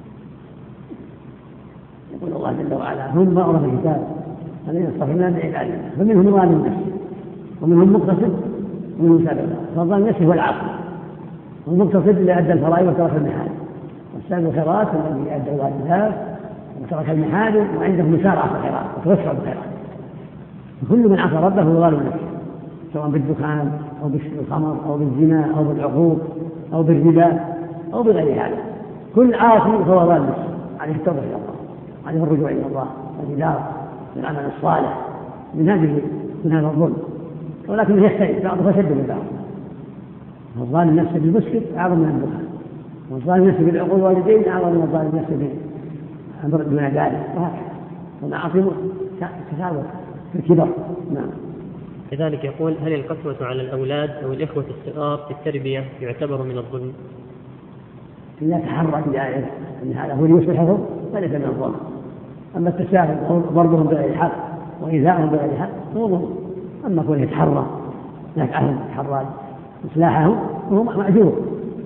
يقول الله جل وعلا: هم ما أورث الكتاب الذين اصطفينا من عبادنا فمنهم ظالم نفسه ومنهم مقتصد ومنهم سابق. فالظالم نفسه هو العاصي، والمقتصد اللي أدى الفرائض وترك المحارم، والسابق الخيرات الذي أدى الواجبات وترك المحارم وعنده مسارعة في الخيرات وتوسع بالخيرات. وكل من عصى ربه هو ظالم نفسه، سواء بالدخان أو بالخمر أو بالزنا أو بالعقوق أو بالربا أو بغير هذا. كل عاصي فهو ظالم نفسه، عليه التوبة إلى الله، عليه الرجوع إلى الله والإدارة بالعمل الصالح من هذه من هذا الظلم. ولكن يختلف، بعضه أشد من بعض. الظالم نفسه بالمسكت أعظم من الدخان، والظالم نفسه بالعقول والوالدين أعظم من الظالم نفسه بالأمر دون ذلك، وهكذا. والمعاصي تساوت في الكبر. نعم. كذلك يقول: هل القسوة على الأولاد أو الإخوة الصغار في التربية يعتبر من الظلم؟ إذا تحرك بآية أن هذا هو ليصلحهم فليس من الظلم. أما التساهل ضربهم بغير حق وإيذاءهم بغير حق هو ظلم. أما كونه يتحرى يفعل يتحرى إصلاحه وهو مأجور.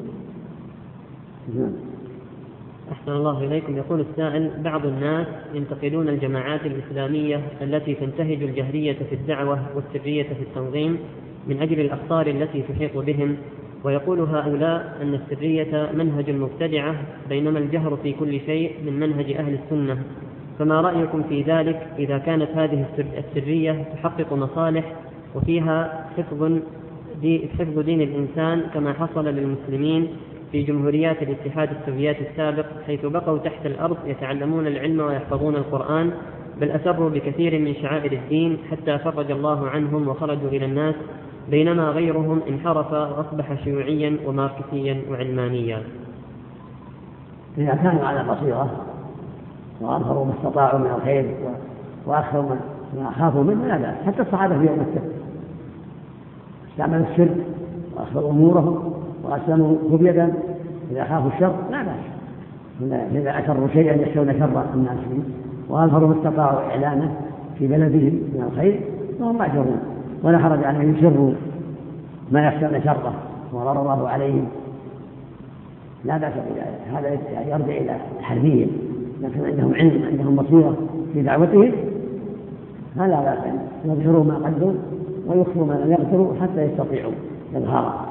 أحسن الله إليكم. يقول السائل: بعض الناس ينتقدون الجماعات الإسلامية التي تنتهج الجهرية في الدعوة والسرية في التنظيم من أجل الأخطار التي تحيط بهم، ويقول هؤلاء أن السرية منهج مبتدعة بينما الجهر في كل شيء من منهج أهل السنة، فما رأيكم في ذلك إذا كانت هذه السرية تحقق مصالح وفيها حفظ دين الإنسان كما حصل للمسلمين في جمهوريات الاتحاد السوفيتي السابق، حيث بقوا تحت الأرض يتعلمون العلم ويحفظون القرآن، بل أسروا بكثير من شعائر الدين حتى فرج الله عنهم وخرجوا إلى الناس، بينما غيرهم انحرف وأصبح شيوعيا وماركسيا وعلمانيا. إذا كانوا على بصيرة وأظهروا ما استطاعوا من الخير وأخذوا ما أخافوا منه لا بأس. حتى الصحابة في يوم السبت استعملوا السر وأخذوا أمورهم وأسلموا خبيئة إذا خافوا الشر لا بأس. إذا أسروا شيئا يخشون شر الناس فيه وأظهروا ما استطاعوا إعلانه في بلدهم من الخير فهم مأجورون، ولا حرج عليهم يسروا ما يخشون شره وضر الله عليهم لا بأس بذلك. هذا يرجع إلى الحربية، لكن عندهم علم عندهم بصيرة في دعوتهم هذا لا بأس، يظهروا ما قدروا ويخفوا ما لم يقدروا حتى يستطيعوا إظهاره.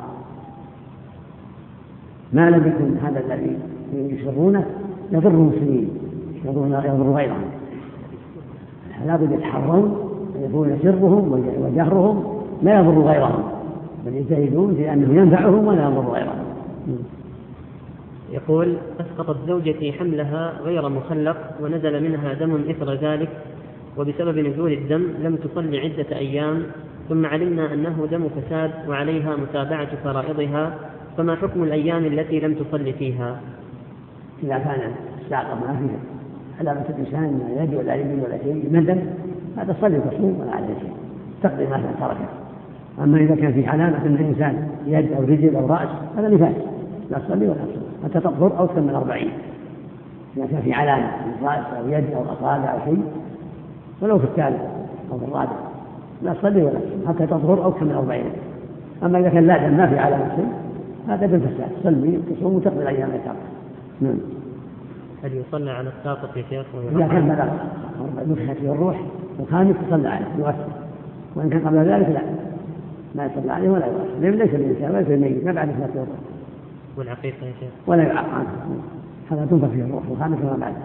ما لم يكن هذا الذي يسرونه يضر المسلمين يضر غيرهم، لا بد يتحرون أن يكون سرهم وجهرهم لا يضر غيرهم، بل يجتهدون في أنه ينفعهم ولا يضر غيرهم. يقول: أسقطت زوجتي حملها غير مخلق ونزل منها دم إثر ذلك، وبسبب نزول الدم لم تصلي عدة أيام، ثم علمنا أنه دم فساد وعليها متابعة فرائضها، فما حكم الأيام التي لم تصلي فيها؟ إذا كان الساقط ما فيها علامة الإنسان لا يد ولا يد ولا شيء من دم هذا صلي تصوم ولا عليه شيء تقضي ما تركه. أما إذا كان في علامة من الإنسان يد أو رجل أو رأس هذا نفاس لا تصلي ولا تصوم حتى تطهر أو تكمل أربعين. إذا كان في علامة من رأس أو يد أو أصابع أو شيء ولو في الثالث أو في الرابع لا تصلي ولا تصوم حتى تطهر أو تكمل أربعين. أما إذا كان لا دم ما في علامة شيء هذا دم فساد تصلي وتصوم وتقضي الأيام التي تركها. هل يصلى على الساقط يا شيخ؟ إذا كان بلغ نفخت فيه الروح وخامس يصلى عليه يؤثر، وإن كان قبل ذلك لا ما يصلى عليه ولا يؤثر، لأن ليس الإنسان وليس الميت ما بعد نفخت فيه الروح. والعقيقة يا شيخ؟ ولا يعاق عنه هذا تنفخ فيه الروح وخامس ما بعد.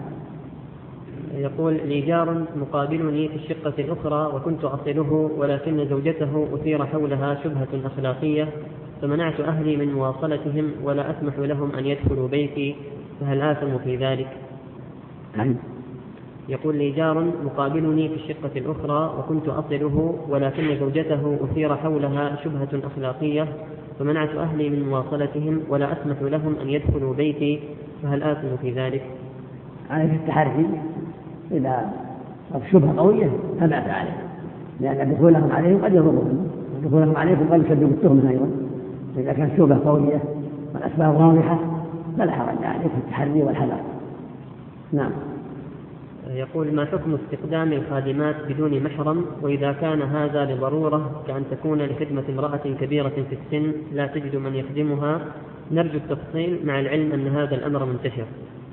يقول: لي جار مقابلني في الشقة الأخرى وكنت أصله، ولكن زوجته أثير حولها شبهة أخلاقية فمنعت أهلي من مواصلتهم ولا أسمح لهم أن يدخلوا بيتي، فهل آثم في ذلك؟ نعم. يقول: لي جار مقابلني في الشقة الأخرى وكنت أصله، ولكن زوجته أثير حولها شبهة أخلاقية فمنعت أهلي من مواصلتهم ولا أسمح لهم أن يدخلوا بيتي، فهل آثم في ذلك؟ عليه التحري إذا شبهة قوية فلا بأس عليه، لأن دخولهم عليهم قد يضرهم، دخولهم عليهم قد يسبب التهمة أيضا. إذا كانت شبهة قوية والأسباب واضحة فلا حرج عليه في التحري والحذر. نعم. يقول: ما حكم استخدام الخادمات بدون محرم، وإذا كان هذا لضرورة كأن تكون لخدمة امرأة كبيرة في السن لا تجد من يخدمها؟ نرجو التفصيل مع العلم أن هذا الأمر منتشر.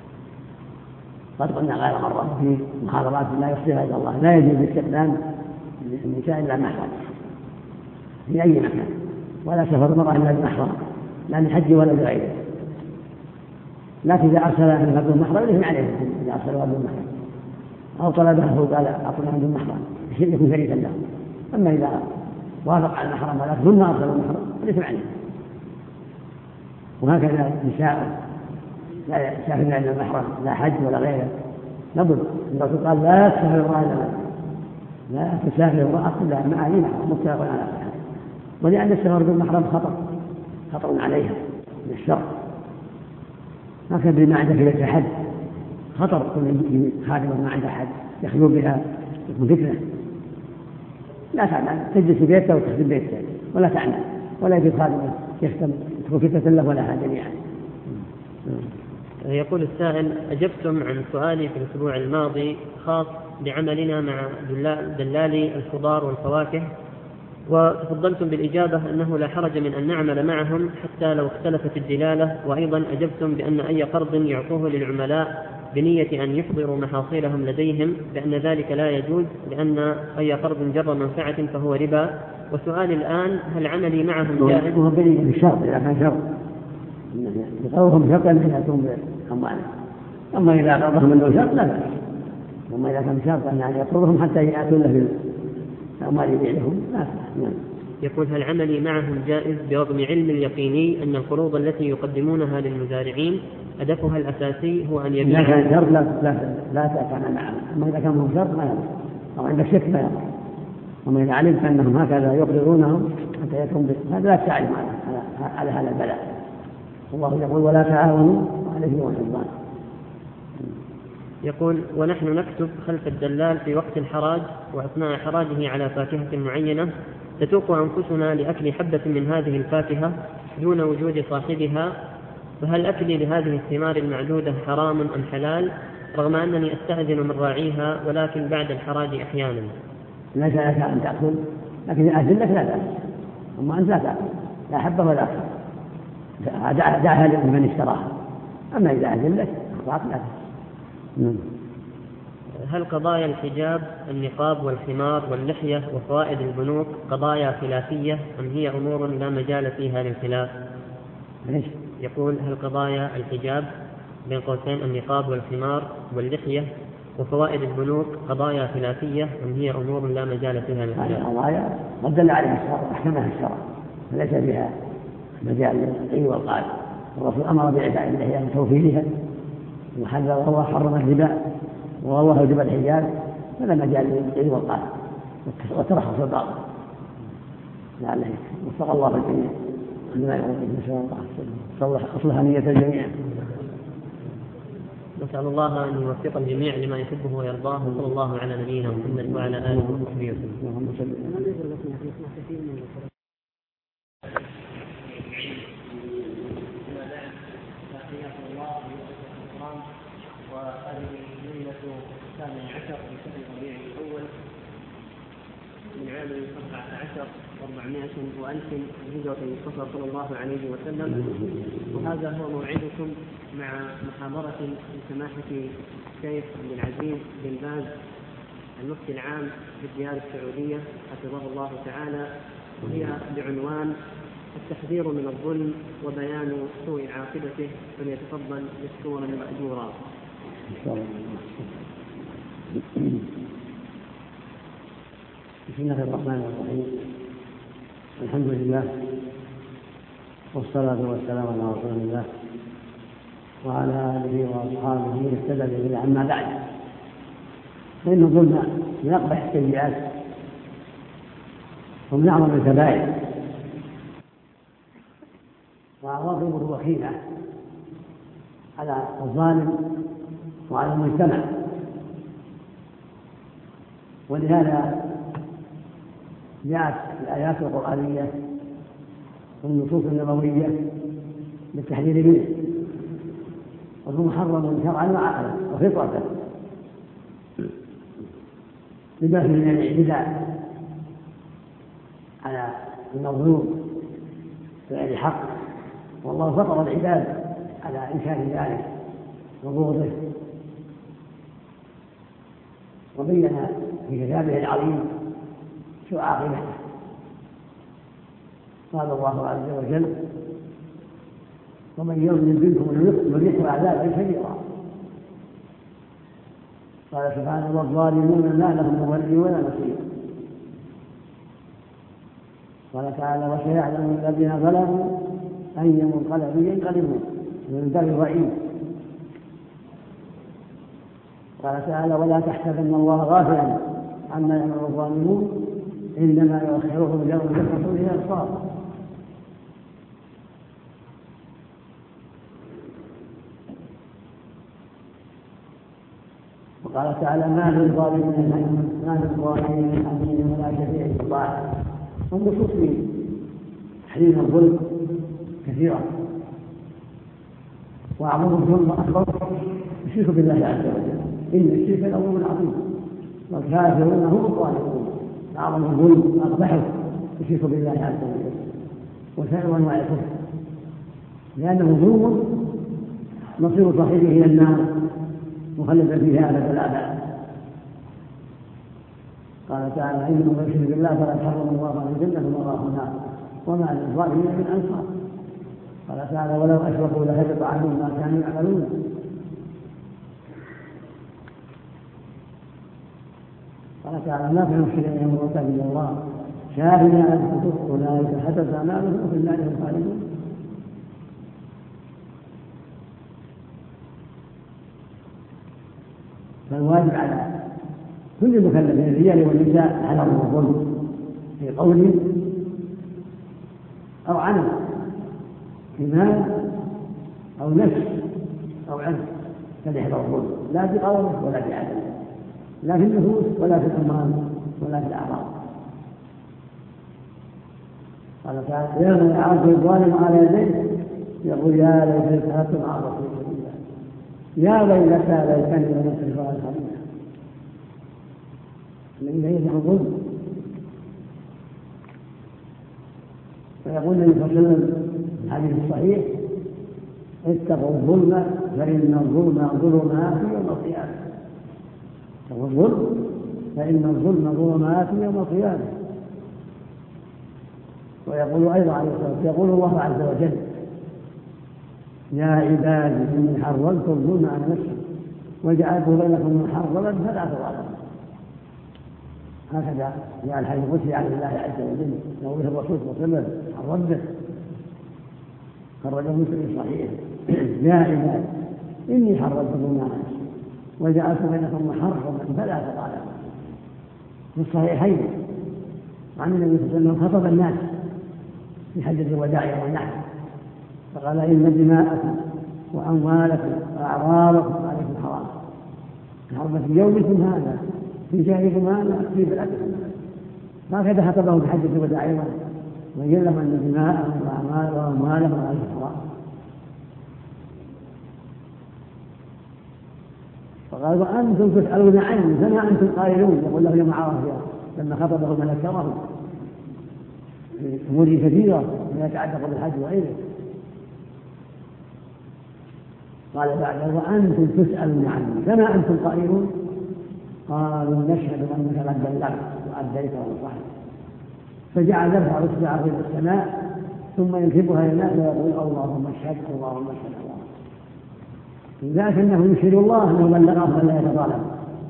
قد قلنا غير مرة في محاضرات لا يحصيها إلا الله لا يجوز استخدام النساء إلا محرم في أي مكان، ولا سفر المرأة إلا بمحرم لا للحج ولا لغيره، لكن إذا أرسلها بدون محرم لهم عليه إذا أرسلها بدون محرم أو طلبها قال أعطنا بدون محرم يكون شريكا له. أما إذا وافق على المحرم ولكن ثم أرسل المحرم ليس عليه. وهكذا نساء لا يسافرن إلا المحرم لا حج ولا غيره لابد. الرسول قال: لا تسافر امرأة لا تسافر امرأة إلا مع أهل محرم متفق على ذلك. ولأن السفر بالمحرم خطر خطر عليها من الشر، ما كان بما عنده في بيت حد خطر كل خادمة ما عنده حد يخلو بها يكون فتنة. لا تعمل تجلس في بيتها وتخدم بيتها ولا تعمل ولا يجب خادمة يختم تكون فتنة له ولا حاجة جميعا. يقول السائل: أجبتم عن سؤالي في الأسبوع الماضي خاص بعملنا مع دلالي الخضار والفواكه، وتفضلتم بالإجابة أنه لا حرج من أن نعمل معهم حتى لو اختلفت الدلالة، وأيضا أجبتم بأن أي قرض يعطوه للعملاء بنية أن يحضروا محاصيلهم لديهم بأن ذلك لا يجوز لأن أي قرض جر منفعة فهو ربا. وسؤالي الآن: هل عملي معهم جائز؟ هو بنية بالشرط إذا كان شرط يقرهم شرطا من يأتون بأموالهم، أما إذا قرضهم من دون شرط لا بأس. أما إذا كان شرطا يعني يقرضهم حتى يأتون له في الأموال يبيع لهم لا بأس. يقول: هل عملي معهم جائز برغم علم اليقيني أن القروض التي يقدمونها للمزارعين هدفها الأساسي هو أن يبيع؟ إذا كان شر لا لا لا تأتي معهم، أما إذا كان هم شر ما يضر، أو عندك شك ما يضر. وما إذا علمت أنهم هكذا يقرضونهم حتى يكون به هذا لا تعلم على, على هذا البلاء. الله يقول: ولا تعاونوا على الإثم والعدوان. يقول: ونحن نكتب خلف الدلال في وقت الحراج وأثناء حراجه على فاكهة معينة، تتوق أنفسنا لأكل حبة من هذه الفاكهة دون وجود صاحبها، فهل أكلي لهذه الثمار المعدودة حرام أم حلال، رغم أنني أستأذن من راعيها ولكن بعد الحراج أحيانا؟ ليس لك أن تأكل، لكن إذا أذن لك لا تأكل، أما أنت لا تأكل لا حبة ولا أكل، دعها لمن اشتراها. أما إذا أذن لك أخطأت لا تأكل. هل قضايا الحجاب النقاب والخمار واللحية وفوائد البنوك قضايا خلافية أم هي أمور لا مجال فيها للخلاف؟ ليش؟ يقول: هل قضايا الحجاب بين قوسين النقاب والخمار واللحية وفوائد البنوك قضايا خلافية أم هي أمور لا مجال فيها للخلاف؟ قضايا قد دل عليها الشرع أحكمها الشرع فليس فيها مجال للقيل والقال. الرسول أمر بإعفاء اللحية وتوفيرها، وحذر والله حرم الربا والله أوجب الحجاب، فلا مجال للقيل والقال وترخص الباطل. لعله وفق الله الجميع لما يقول نسأل الله أصلح نية الجميع. نسأل الله أن يوفق الجميع لما يحبه ويرضاه، وصلى الله على نبينا محمد وعلى آله وصحبه وسلم. وهذه ليلة الثاني عشر في شهر ربيع الأول من عام سبعة عشر وأربعمائة وألف من هجرة المصطفى صلى الله عليه وسلم، وهذا هو موعدكم مع محاضرة لسماحة الشيخ عبد العزيز بن باز المفتي العام في الديار السعودية حفظه الله تعالى، وهي بعنوان التحذير من الظلم وبيان سوء عاقبته، فليتفضل مشكورا مأجورا. بسم الله الرحمن الرحيم. الحمد لله والصلاة والسلام على رسول الله وعلى آله وأصحابه من اهتدى بهديه. عما بعد، فإن الظلم من أقبح السيئات ومن أعظم الكبائر، وعواقبه وخيمة على الظالم وعلى المجتمع. ولهذا جاءت الآيات القرآنية والنصوص النبوية بالتحذير منه، وهو محرم شرعا وعقلا وفطرة، لما فيه من الاعتداء على المظلوم بغير حق، والله فطر العباد على إنكار ذلك وبغضه، وبين في كتابه العظيم سوء عاقبته. قال الله عز وجل: ومن يظلم منكم نذقه عذابا كبيرا. قال سبحانه: والظالمون ما لهم من ولي ولا نصير. قال تعالى: وسيعلم الذين ظلموا أي منقلب ينقلبون من باب الوعيد. قال تعالى: ولا تحسبن الله غافلا عما يعمل الظالمون إنما يؤخرهم يوم تشخص فيه الأبصار. وقال تعالى: ما للظالمين ما للظالمين من حميم ولا شفيع يطاع. والنصوص في تحريم الظلم كثيرة، وأعظم الظلم أكبر الشرك بالله عز وجل، إن الشرك لظلم عظيم والكافرون هم الظالمون. أعظم الظلم أقبحه الشرك بالله عز وجل وسائر أنواع الكفر، لأنه ظلم مصير صاحبه إلى النار مخلدا فيها أبد الآباد. قال تعالى: إنه من يشرك بالله فلا يحرم الله عليه الجنة ومأواه النار وما للظالمين من أنصار. قال تعالى: ولو أشركوا لحبط عنهم ما كانوا يعملون. قال تعالى: ما كان مشركا يمرون إلا الله شاهدين على الكتب أولئك حدث أعمالهم وفي النار هم خالدون. فالواجب على كل مكلف من الرجال والنساء حذر الظلم في قول أو عمل، في مال أو نفس أو عمل، فليحذر الظلم لا في قوله ولا في عدل، لا في النفوس ولا في الأموال ولا في الأعراض. قال تعالى يوم يعض الظالم على يديه يقول يا ليتني اتخذت مع الرسول سبيلا يا ويلتى ليتني لم اتخذ فلان خليلا. الذي يجب الظلم. ويقول النبي صلى الله عليه وسلم في الحديث الصحيح اتقوا الظلم فإن الظلم ظلمات يوم القيامة. اتقوا الظلم فإن الظلم ظلمات يوم القيامة. ويقول أيضا عليه الصلاة والسلام يقول الله عز وجل يا عبادي إني حرمت الظلم على نفسي وجعلته بينكم محرما فلا تظالموا. هكذا جاء الحديث القدسي عن الله عز وجل يقول الرسول صلى الله عليه وسلم عن ربه خرجه مسلم في صحيحه يا عبادي إني حرمت الظلم على نفسي وجعلت بينكم محرما فلا تظالموا. في الصحيحين عن النبي صلى الله عليه وسلم خطب الناس في حجة الوداع يوم النحر فقال إن دماءكم وأموالكم وأعراضكم عليكم حرام كحرمة يومكم هذا في شهركم هذا في بلدكم. هكذا خطبه في حجة الوداع أيضا ويعلم أن دماءهم وأموالهم عليكم حرام. فقال وأنتم تسألون عني فما أنتم قائلون. يقول له يوم عرفة لما خطبه من ذكره في أمور كثيرة ما يتعلق بالحج وغيره قال بعد وأنتم تسألون عني فما أنتم قائلون. قالوا نشهد أنك قد بلغت وأديت ونصحت. فجعل يرفع إصبعه إلى السماء ثم ينسبها إلى الناس ويقول اللهم اشهد اللهم اشهد اللهم. لذلك أنه يشهد الله أنه بلغه فلا يتظالم.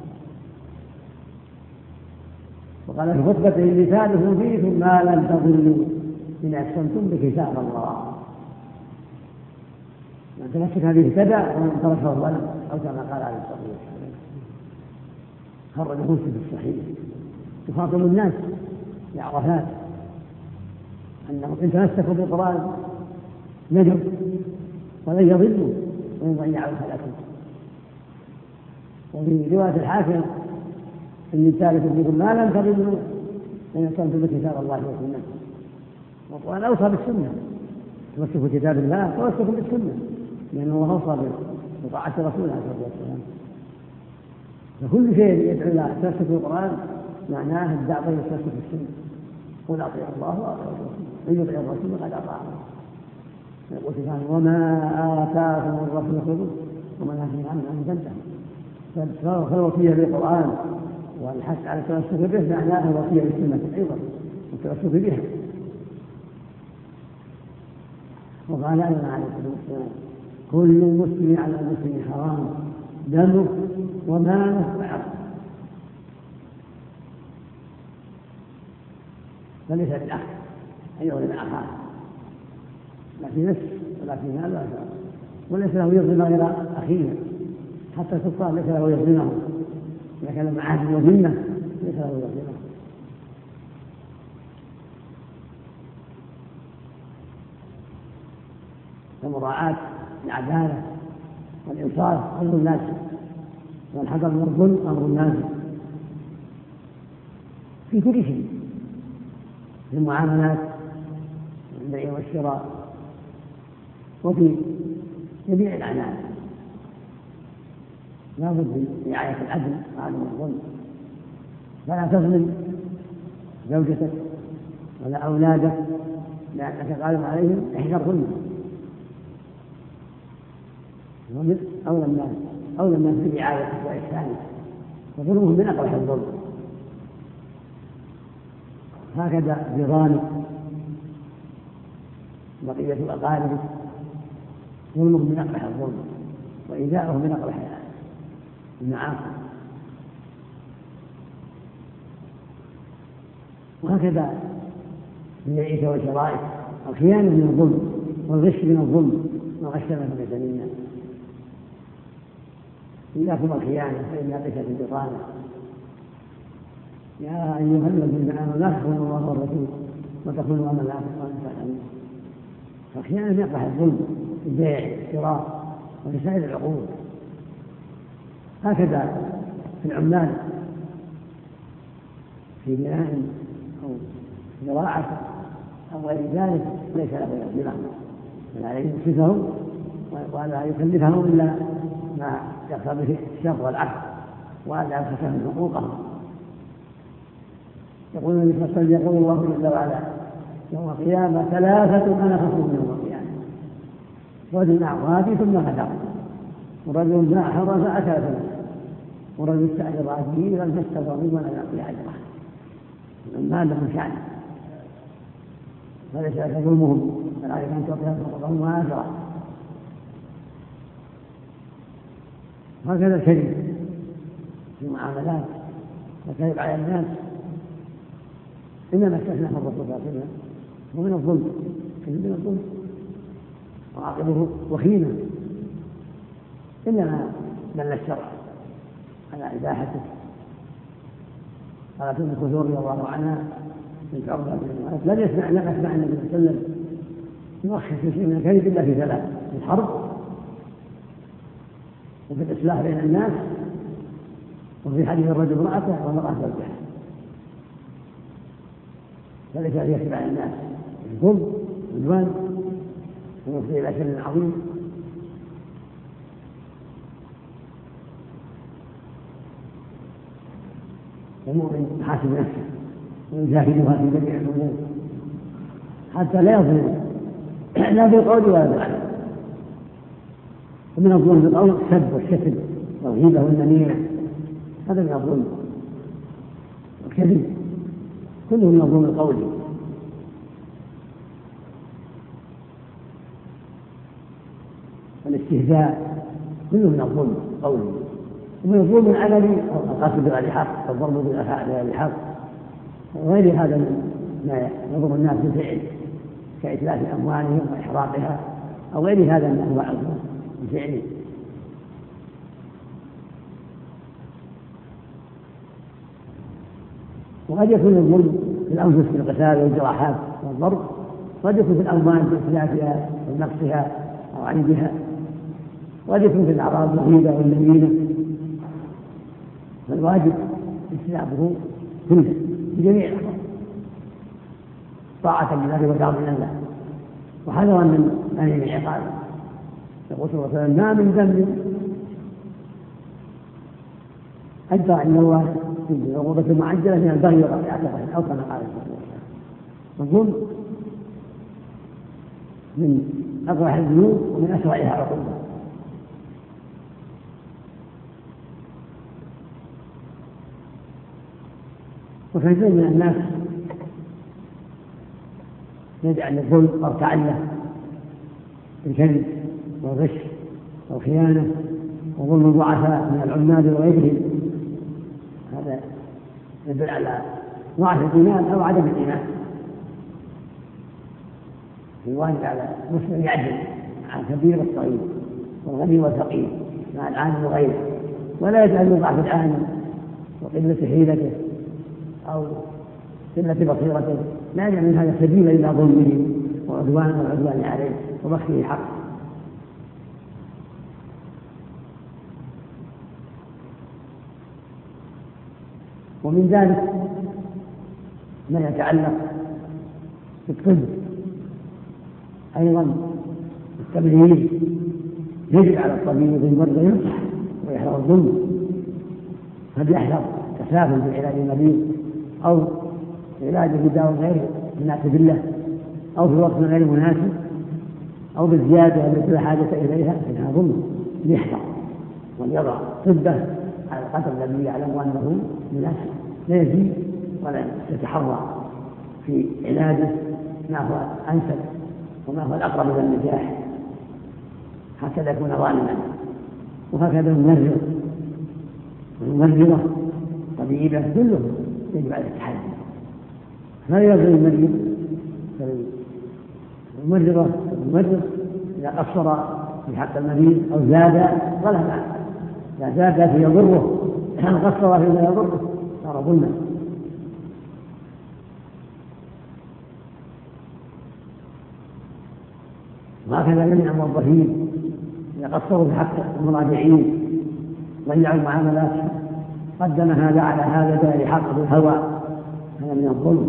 وقال في خطبته لسانكم فيكم ما لم تضلوا إن أحسنتم بكتاب الله. من تمسك به اهتدى ومن تركه ضل أو كما قال عليه الصلاة والسلام. خرجه مسلم في الصحيح يخاطب الناس بعرفات أنهم إن تمسكوا بالقرآن نجوا ولن يضلوا وإن ضيعوا فلكم. وفي رواية الحاكم إن الثالث يقول ما لم تضلوا إن أحسنتم بكتاب الله وسنة. والقرآن أوصى بالسنة تمسكوا بكتاب الله وتمسكوا بالسنة لأنه الله أوصى بطاعة رسوله عليه الصلاة والسلام. فكل شيء يدعو إلى تمسك بالقرآن معناه الدعوة إلى التمسك بالسنة. قل أطيع الله وأطيع الرسول إن يطيع الرسول فقد أطاع الله. يقول سبحانه وما آتاكم الرسول خذوه وما نهاكم عنه أن تنتهوا. فالوصية بالقرآن والحث على التمسك به معناه الوصية بالسنة أيضا والتمسك بها. وقال أيضا عليه الصلاة والسلام كل مسلم على المسلم حرام دمه وماله وعرضه. فليس بالأخ أن يظلم أخاه لا في نفس ولا في مال ولا شر وليس له يظلم غير أخيه حتى السلطان ليس له يظلمه إذا كان مع عهد وذمة ليس له يظلمه. فمراعاة العدالة والإنصاف أمر لازم والحذر من الظلم أمر لازم في كل شيء في المعاملات البيع والشراء وفي جميع الأعمال لا بد من رعاية العدل وعدم الظلم. فلا تظلم زوجتك ولا أولادك لأنك غالب عليهم احذر ظلمهم. أولى الناس أولى الناس برعايتك وإحسانك وظلمهم من أقبح الظلم. هكذا جيرانك بقية أقاربك ظلمهم من أقبح الظلم وإيذاؤهم من أقبح المعاصي. وهكذا بالبيع والشرائع. الخيانة من الظلم، والغش من الظلم، وغشنا فليس منا. إياكم الخيانة فإنها ليست البطانة. يا أيها الذين آمنوا لا تخونوا الله والرسول وتخونوا أماناتكم وأنتم تعلمون. فالخيانة يقع الظلم في البيع والشراء وفي سائر العقود. هكذا في العمال في بناء أو زراعة أو غير ذلك ليس له يخبرهم، بل عليه يمسكهم ولا يكلفهم إلا ما يقتضي به الشرط والعقد وألا يبخس من حقوقهم. يقول النبي صلى الله عليه وسلم: يقول الله جل وعلا يوم القيامة: ثلاثة أنا خصمهم يوم القيامة، رجل أعطاني ثم غدر، ورجل باع حرا فأكل ثمنه، ورجل استأجر عبده لم يستغفر ولم يعطي أجره. المال لهم شأن فليس لك ظلمهم، بل عليك أن تعطيهم حقوقهم وأجرهم. هكذا الكذب في المعاملات والكذب على الناس إنما استثناه الرسول صلى الله عليه وسلم ومن الظلم، كذب من الظلم وعاقبه وخيمة، إنما دل الشرع على إباحته. قالت ام كلثوم رضي الله عنها بنت عقبة بن معاذ: لم يسمع لم يسمع النبي صلى الله عليه وسلم يرخص في شيء من الكذب إلا في ثلاث: في الحرب، وفي الإصلاح بين الناس، وفي حديث الرجل امرأته والمرأة زوجها. فليس يكذب على الناس الظلم والعدوان ويفضي إلى شر عظيم. المؤمن يحاسب نفسه ويجاهدها في جميع الامور حتى لا يظلم لا بالقول ولا بالعمل. ومن الظلم بالقول السب والشتم والغيبه والنميمه، هذا من الظلم. والكذب كله من الظلم القولي. والاستهزاء كله من الظلم القولي. ومن الظلم العملي القتل بغير حق والضرب بغير حق وغير هذا ما يضر الناس بالفعل كإتلاف أموالهم وإحراقها أو غير هذا من أنواع الظلم بالفعل. وقد يكون الظلم في الأنفس بالقتال والجراحات والضرب، وقد يكون في الأموال بإتلافها ونقصها أو عيبها، وقد يكون في الأعراض الغيبة والنميمة. فالواجب اجتنابه كله في جميع الأحوال طاعة لله وتعظيما له وحذرا من أنواع العقاب. يقول صلى الله عليه وسلم: ما من ذنب أجرى عند الله في عقوبة معجلة من البغي وقطيعة الرحم، أو كما قال صلى الله عليه وسلم. الظلم من أقبح الذنوب ومن أسوأها عقوبة. وكثير من الناس يجعل الظلم أركعا له الكذب والغش والخيانة وظلم الضعفاء من العمال وغيرهم. هذا يدل على ضعف الإيمان أو عدم الإيمان. الواجب على المسلم يعدل عن كبير والصغير والغني والفقير مع العالم وغيره، ولا يجعل من ضعف العالم وقلة حيلته أو قلة بصيرته لا يجعل من هذا سبيل إلى ظلمه وعدوان والعدوان عليه وبخسه حق. ومن ذلك ما يتعلق بالطب أيضا التبليغ. يجب على الطبيب المرضى ينصح ويحذر الظلم، فليحذر تسافل في علاج المريض أو علاجه بدواء غير مناسب له أو في وقت غير مناسب أو بالزيادة التي لا حاجة إليها، فإنها ظلم. ليحذر وليضع طبه على القدر الذي يعلم أنه مناسب، لا يزيد ولا يتحرى في علاجه ما هو أنسب وما هو الأقرب إلى النجاح، هكذا يكون ظالما. وهكذا الممرض والممرضة طبيبة كلهم يجب على التحدي لا يظلم المريض الممرضة الممرض إذا قصر في حق المريض أو زاد ولا معنى، إذا زاد فيضره أو قصر فيما يضره صار ظلما. وهكذا جميع الموظفين إذا قصروا في حق المراجعين ضيعوا المعاملات قدم هذا على هذا بغير حق بالهوى، هذا من الظلم.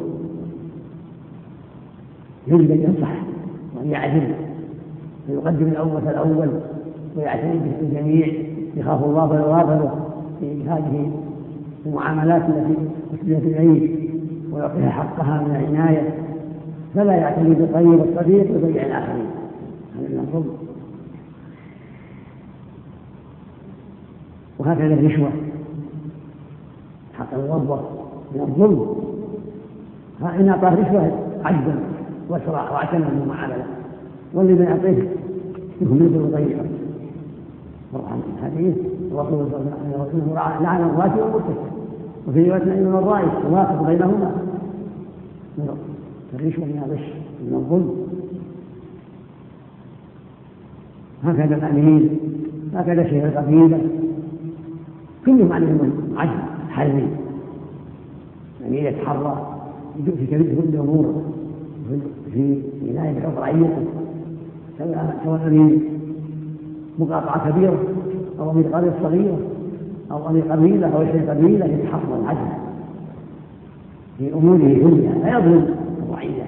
يجب أن ينصح وأن يعدل ويقدم الأول فالأول ويعتني بالجميع، يخاف الله ويواظبه في هذه المعاملات التي أسلمت إليه ويعطيها حقها من العناية، فلا يعتني بالطيب والصديق ويضيع الآخرين، هذا من الظلم. وهكذا الرشوة حق الموظف من الظلم. إن أعطاه رشوة عجبا واسرع واعتنى بالمعاملة، والذي يعطيه يهمل ويضيعه. الحديث الرسول صلى الله عليه وسلم لعن الراشي والمرتشي، وفي رواية أن الرائي يوافق بينهما. الرشوة من الغش من الظلم. هكذا الأمين، هكذا شيخ القبيلة، كلهم عليهم عدل حرمي، يعني يتحرى في كل الأمور في عناية بحق رعيته، سواء أمين مقاطعة كبيرة أو أمين قرية صغيرة أو أمين قبيلة أو شيخ قبيلة، يتحرى العدل في أموره كلها، لا يظلم الرعية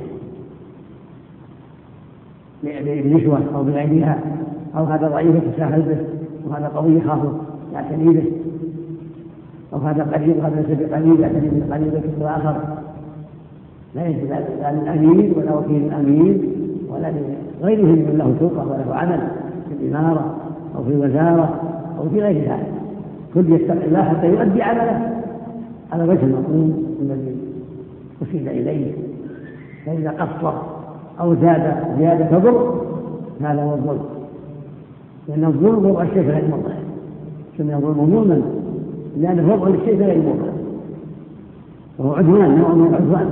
برشوة أو بغيرها، أو هذا ضعيف يتساهل به وهذا قوي يخاف يعتني به، أو هذا قليل وهذا ليس بقليل يعتني بالقليل بكثر الآخر. لا يجب لا للأمين ولا وكيل الأمين ولا لغيره من له سلطة وله عمل في الإمارة أو في الوزارة أو في غير ذلك، كل يتقي الله حتى يؤدي عمله على وجه المطلوب الذي أرسل إليه. فإذا قصر أو زاد زيادة تضر هذا هو الظلم، لأن الظلم هو الشيء غير المضر، سمي الظلم ظلما لأنه وضع للشيء غير المضر، وهو عدوان، نوع من العدوان.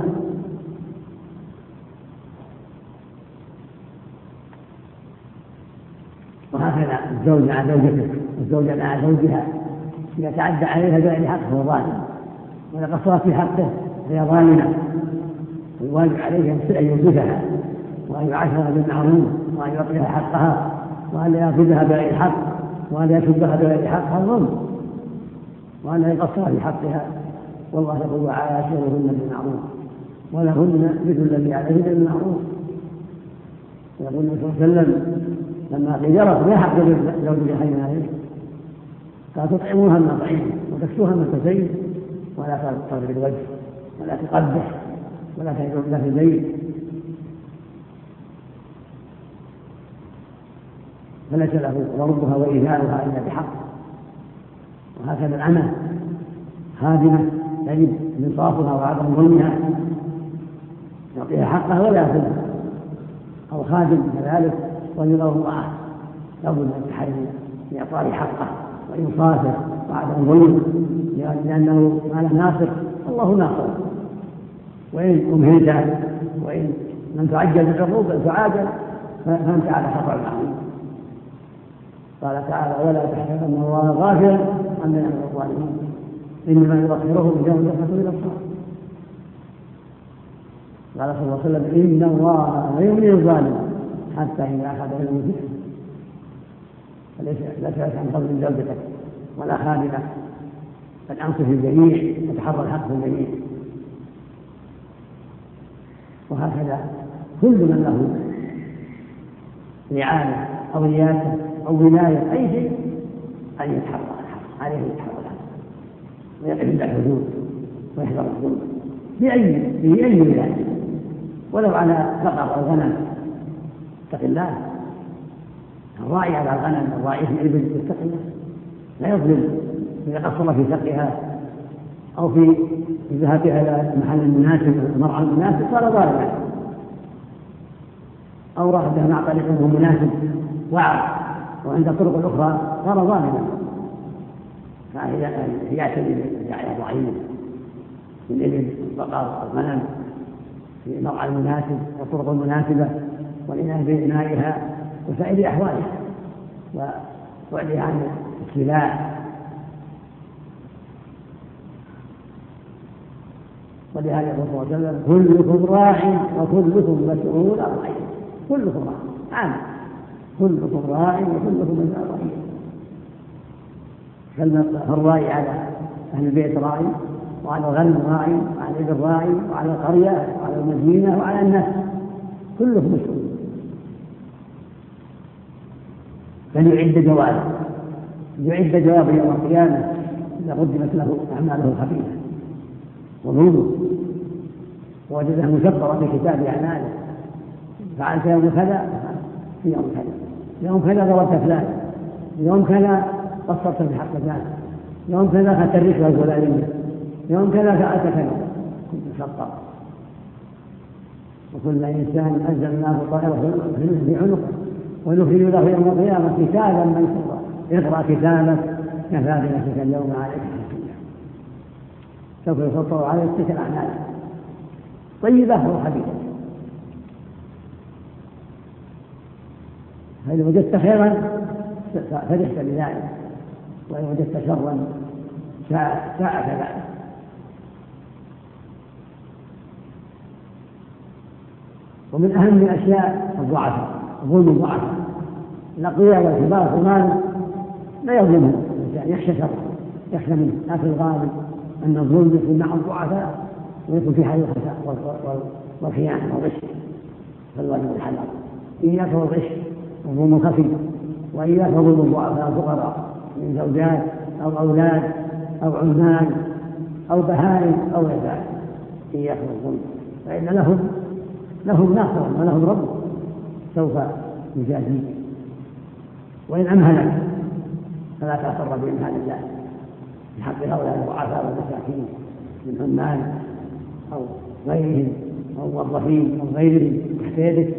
وهكذا الزوج مع زوجته والزوجة مع زوجها إذا تعدى عليها بغير حق فهو ظالم، وإذا قصرت في حقه فهي ظالمة. الواجب عليه أن يوجدها وأن يعاشرها بالمعروف وأن يعطيها حقها وأن لا يأخذها بغير حق وأن لا يشبها بغير حق، هذا ظلم، وأن لا يقصر في حقها. والله يقول وعاشرهن بالمعروف ولهن مثل الذي عليه بالمعروف. يقول النبي صلى الله عليه وسلم لما قيل لا حق لزوجك حين عليه قال تطعموها من طعيم وتكسوها من كسين ولا تضرب الوجه ولا تقبح ولا تهجر لها في البيت، فليس له ضربها وإيذاؤها إلا بحق. وهكذا الأمة خادمة يجب انصافها وعدم ظلمها، يعطيها حقها ولا يأخذها، أو خادم كذلك رجل أو امرأة لابد من التحري لإعطاء حقه وإنصافه وعدم ظلمه، لأنه ما له ناصر الله ناصر، وإن أمهلت وإن لم تعجل بالعقوبة تعاجل فأنت على خطر عظيم. قال تعالى ولا تحسبن الله غافلا عما يعمل الظالمون إنما يؤخرهم بيوم تشخص الأبصار. قال صلى الله عليه وسلم إن الله لا يملي الظالم حتى إذا أخذ منه الذكر. فليس لا تسأل عن فضل زوجتك ولا خادمة، بل أنصف الجميع وتحرى الحق في الجميع. وهكذا كل من له رعاية أو رياسة أو ولاية أي شيء أن يتحرى الحق، عليه يتحرى الحق ويقف عند الحدود ويحذر الظلم في أي في أي ولاية، ولو على بقر أو غنم اتق الله. الراعي على الغنم الراعي في الإبل يتق الله لا يظلم، إذا قصر في سقيها أو في ذهابها إلى المحل المناسب المرعى المناسب صار ظالما، أو راح بها مع طريق مناسب وعى وعند الطرق الأخرى صار ظالما. فإذا يعتني بالرعاية الضعيف من الإبل والبقر والغنم في المرعى المناسب والطرق المناسبة والعناية بإنائها وسائر أحوالها وبعدها عن السلاح. ولهذا يقول صلى الله عليه وسلم كلكم راع وكلكم مسؤول عن رعيته. كلكم راع عام، كلكم راع وكلكم مسؤول عن رعيته. فالراعي على أهل البيت راعي، وعلى الغنم راعي، وعلى الإبل راعي، وعلى القرية وعلى المدينة وعلى الناس، كلهم مسؤول. فليعد جوابه، يعد جوابه يوم القيامة إذا قدمت له أعماله الخفيفة وظلمه ووجدها مشبرة في كتاب أعماله. فعلت يوم كذا في يوم كذا، يوم كذا ضربت فلان، يوم كذا قصرت في حق فلان، يوم كذا أخذت الرشوة الفلانية، يوم كذا فعلت كذا، كنت مشبر. وكل إنسان أنزلناه طائره في عنقه ونخرج له يوم القيامة كتابا منشورا اقرأ كتابك كفى بنفسك اليوم عليك حسيبا. سوف يسطر عليك تلك الأعمال طيبة وخبيثة. فإن وجدت خيرا فرحت بذلك، وإن وجدت شرا ساءك ذلك. ومن أهم الأشياء الضعفاء، ظلم الضعفاء. الأقوياء والكبار والمال لا يظلمهم الإنسان، يخشى شره، يخشى منه. لكن الغالب أن الظلم يكون مع الضعفاء ويكون في حال الخساء والخيانة والغش. فالواجب الحذر، إياك والغش والظلم الخفي، وإياك وظلم الضعفاء الفقراء من زوجات أو أولاد أو عمال أو بهائم أو غير ذلك. إياك والظلم، فإن لهم لهم ناصر ولهم رب سوف يجازيك. وإن أمهلك فلا تغتر بإمهال الله في حق هؤلاء الضعفاء والمساكين من عمال أو غيرهم أو موظفين أو غيرهم تحت يدك.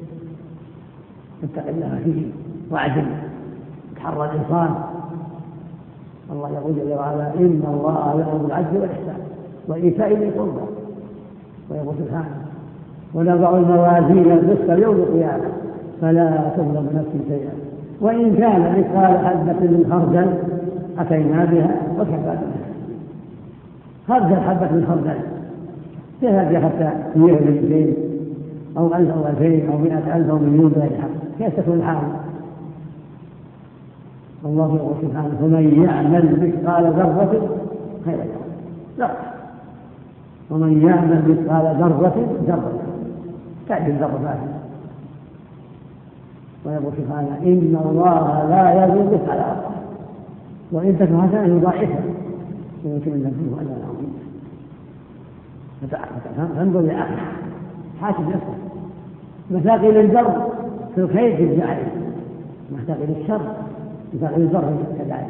اتق الله فيه واعدل، تحرى الإنصاف. الله يقول جل وعلا إن الله يأمر بالعدل والإحسان وإيتاء ذي القربى. ويقول سبحانه ونضع الموازين القسط يوم القيامة فلا تظلم نفس شيئا وإن كان مثقال حبة من خردل أتينا بها وكفى بنا. خردل حبة من خردل تهدي حتى مئة مئتين أو ألف أو ألفين أو مئة ألف أو مليون بغير حق، كيف تكون الحال؟ الله يقول سبحانه فمن يعمل مثقال ذرة خيرا يره، ومن يعمل مثقال ذرة ذرة تأتي الذرة. ويقول سبحانه إن الله لا يظلم مثقال ذرة وإن تكن حسنة يضاعفها ويؤتي من لدنه أجرا عظيما. فانظر لأخيك، حاسب نفسك. مثاقيل البر في الخير في الجعل، مثاقيل الشر مثاقيل البر كذلك.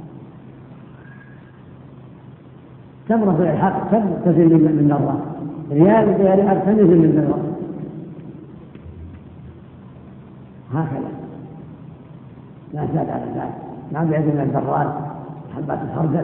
تمرة غير الحق تزل من الله، ريال غير الحق تنزل من الله. هكذا لا زاد على ذلك. ما بعد من الذرات حبات الخردل.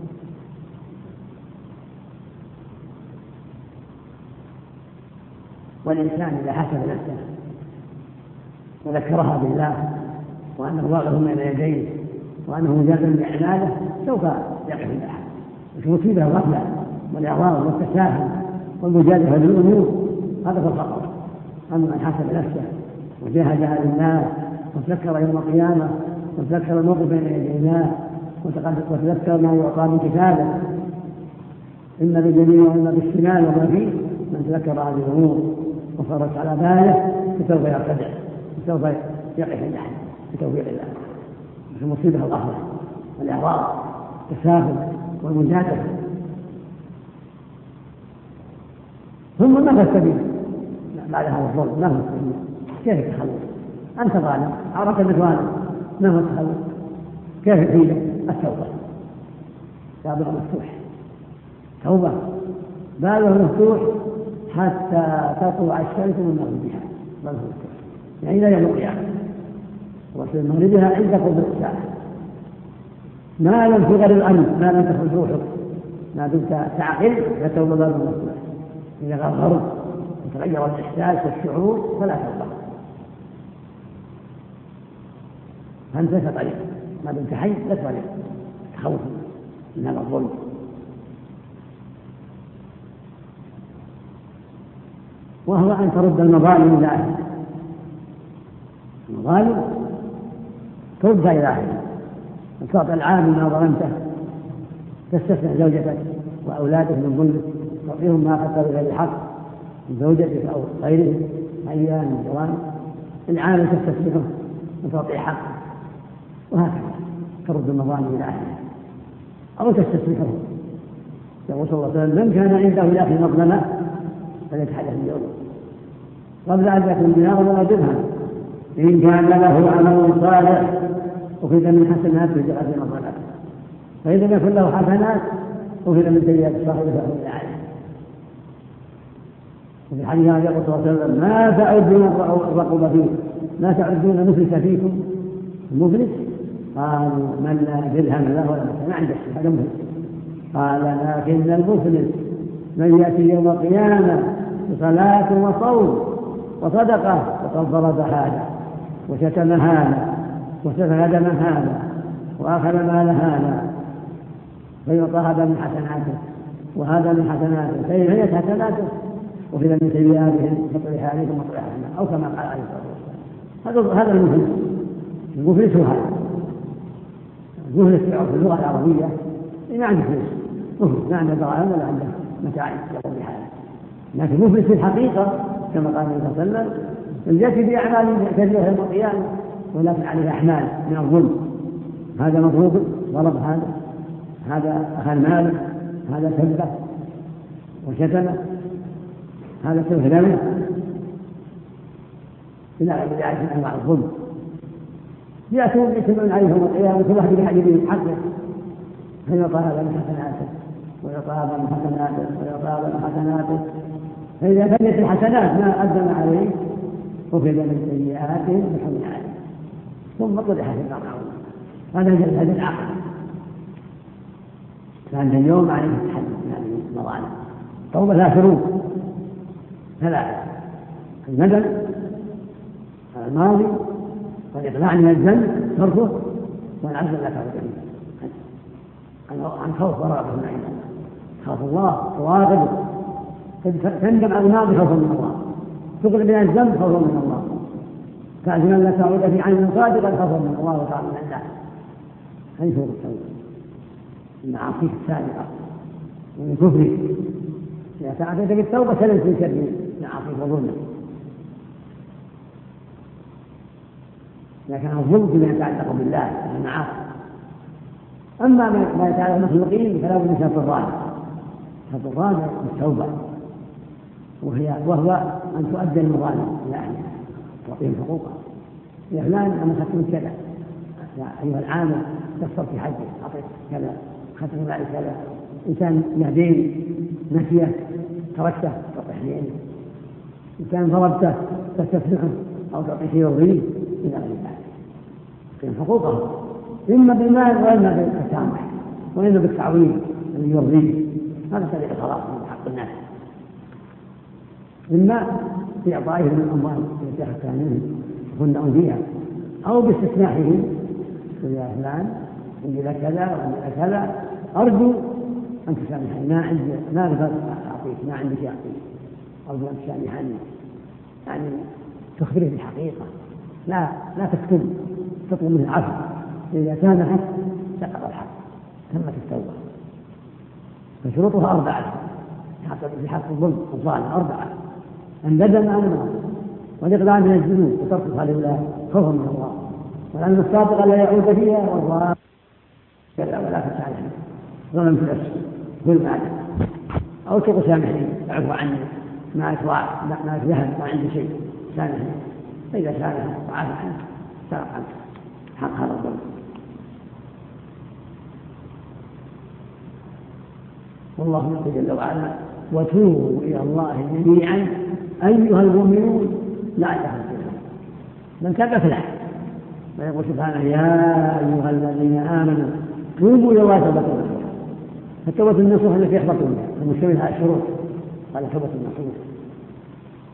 والإنسان إذا حسب نفسه وذكرها بالله وأنه واقف بين يديه وأنه مجازٍ بأعماله سوف يقف الأحد. وتصيبه الغفلة والإعراض والتساهل والمجازفة بالأمور، هذا هو الخطر. أما من حسب نفسه وجاهد لله وتذكر يوم القيامة وتذكر الموقف بين يدي الله وتذكر ما يعطى من كتابه إما باليمين وإما بالشمال وما فيه، من تذكر هذه الأمور وصارت على باله فسوف يرتدع وسوف يقف الأحد بتوفيق الله. المصيبة الأخرى والإعراض والتساهل والمجادلة. ثم ما هو السبيل بعد هذا الظلم؟ ما هو السبيل؟ كيف التخلص؟ أنت ظالم، عرفت أنك ظالم، ما هو التخلص؟ كيف الحيلة؟ التوبة. بابها مفتوح، توبة بابها مفتوح حتى تطلع الشمس من مغربها، بابها مفتوح يعني لا يوم القيامة وفي مغربها عند قرب الساعة. ما لم تغر الأمن، ما لم تخرج روحك، ما دمت تعقل فتوبة بابها مفتوح. إذا غرغرت وتغير الإحساس والشعور فلا توبة، فأنت لك طريق ما دمت حي، لك طريق تخوف من هذا الظلم. وهو أن ترد المظالم إلى أهلها، المظالم تردها إلى أهلها، وتعطي العامل ما ظلمته، تستثنى زوجتك وأولادك من ظلمك، تعطيهم ما أخذت بغير الحق من زوجتك أو غيره أيام من جوانب، العامل تستثنيه وتعطيه حقه، وهكذا ترد المظالم إلى أهلها أو تستثنيه. يقول صلى الله عليه وسلم: من كان عنده لأخيه مظلمة فليتحدث اليوم قبل أن يكون دينار ولا درهم، إن كان له عمل صالح أخذ من حسناته وجعل في مظلمته، فإذا لم يكن له حسنات أخذ من سيئات صاحبه فهو عليه. وفي الحديث يقول صلى الله عليه وسلم: ما تعدون الرقبة فيه، ما تعدون المفلس فيكم. المفلس قالوا: من لا درهم له ولا متاع، ما عنده شيء، هذا مفلس. قال: لكن المفلس من يأتي يوم القيامة بصلاة وصوم وصدقة وقد ضرب هذا وشتم هذا وسفك دم هذا وأخذ مال هذا، فيعطى هذا من حسناته وهذا من حسناته، فإن هي حسناته وفي من سيئاتهم فطرح عليكم وطرح علينا، أو كما قال عليه الصلاة والسلام. هذا المفلس. المفلس هو هذا المفلس في اللغة العربية ما عنده فلوس، مفلس ما عنده دراهم ولا عنده متاع يقوم بحاله، لكن مفلس في الحقيقة كما قال النبي صلى الله عليه وسلم: التي بأعمال كثيرة يوم القيامة ولكن عليه أحمال من الظلم، هذا مضروب ضرب هذا، هذا أخذ ماله، هذا سبه وشتمه، هذا سوف دمه، إلى غير ذلك من أنواع الظلم. يأتون يسمعون عليه يوم القيامة كل واحد بحجبه حقه، فيعطى هذا من حسناته ويعطى هذا من حسناته ويعطى هذا من حسناته، فإذا بنيت الحسنات ما أقدم عليه أخذ من سيئاته بحمل عليه ثم طرح في النار. هذا هذا العقل. فأنت اليوم عليه التحدث من هذه المظالم. توبة لها شروط ثلاثة: الندم على الماضي، والإقلاع من الذنب تركه، والعزم لا تعود عن خوف ورغبة من عند الله. خاف الله تواظب، تندم على الماضي خوفا من الله، تقلع من الذنب خوفا من الله، تعزم لا تعود في عين صادقا خوفا من الله وتعالى من الله. هذه شروط التوبة. المعاصي السابقة ومن كفره، إذا تعبت بالتوبة سلمت من شر معاصيك وظلمك. لكن الظلم فيما يتعلق بالله المعاصي. أما ما يتعلق بالمخلوقين فلا بد من شرط الرابع. شرط الرابع التوبة، وهي وهو أن تؤدي المظالم إلى أهلها، تعطيهم حقوقها. يا فلان أنا أخذت من كذا، يا أيها العامل قصرت في حجه، أعطيت كذا، أخذت من مالي كذا. إنسان له دين نسيه تركته تعطيه دينه، إنسان ضربته تستسمحه أو تعطيه شيء يرضيه إلى غير ذلك. تعطيهم حقوقهم إما بالمال وإما بالتسامح وإما بالتعويض الذي يرضيه. هذا طريق الخلاص من حق الناس، إما في إعطائهم من الأموال التي أخذتها منهم يكون فيها، أو باستسماحهم: يا فلان عندي لك كذا وعندي لك كذا، أرجو أن تسامحني، ما عندي ما أقدر أعطيك، ما عندك أعطيك، أرجو أن تسامحني. يعني تخبره بالحقيقة، لا لا تكتم، تطلب منه العفو. إذا سامحت سقط الحق، تمت التوبة. فشروطها أربعة في حق الظلم الظالم: أربعة: الندم على الماضي، والإقلاع من الذنوب، وتركها لله خوفا من الله، والعلم الصادق لا يعود فيها، والله كذا ولا تسامحني، ظلم في الأسر كل ما عدم، أو تقول سامحني اعفو عني، ما أتوعد ما أتذهب ما عندي شيء سامحني. فإذا سامحني وعافى عنك سرق عنك حق هذا الظلم. والله يقول جل وعلا: وتوبوا إلى الله جميعا أيها المؤمنون لعلكم تفلحون. من تاب فلح. ويقول سبحانه: يا أيها الذين آمنوا توبوا إلى الله توبة نصوحا. فالتوبة النصوح التي يحبط بها المستوي لها الشروط، قال توبة النصوح.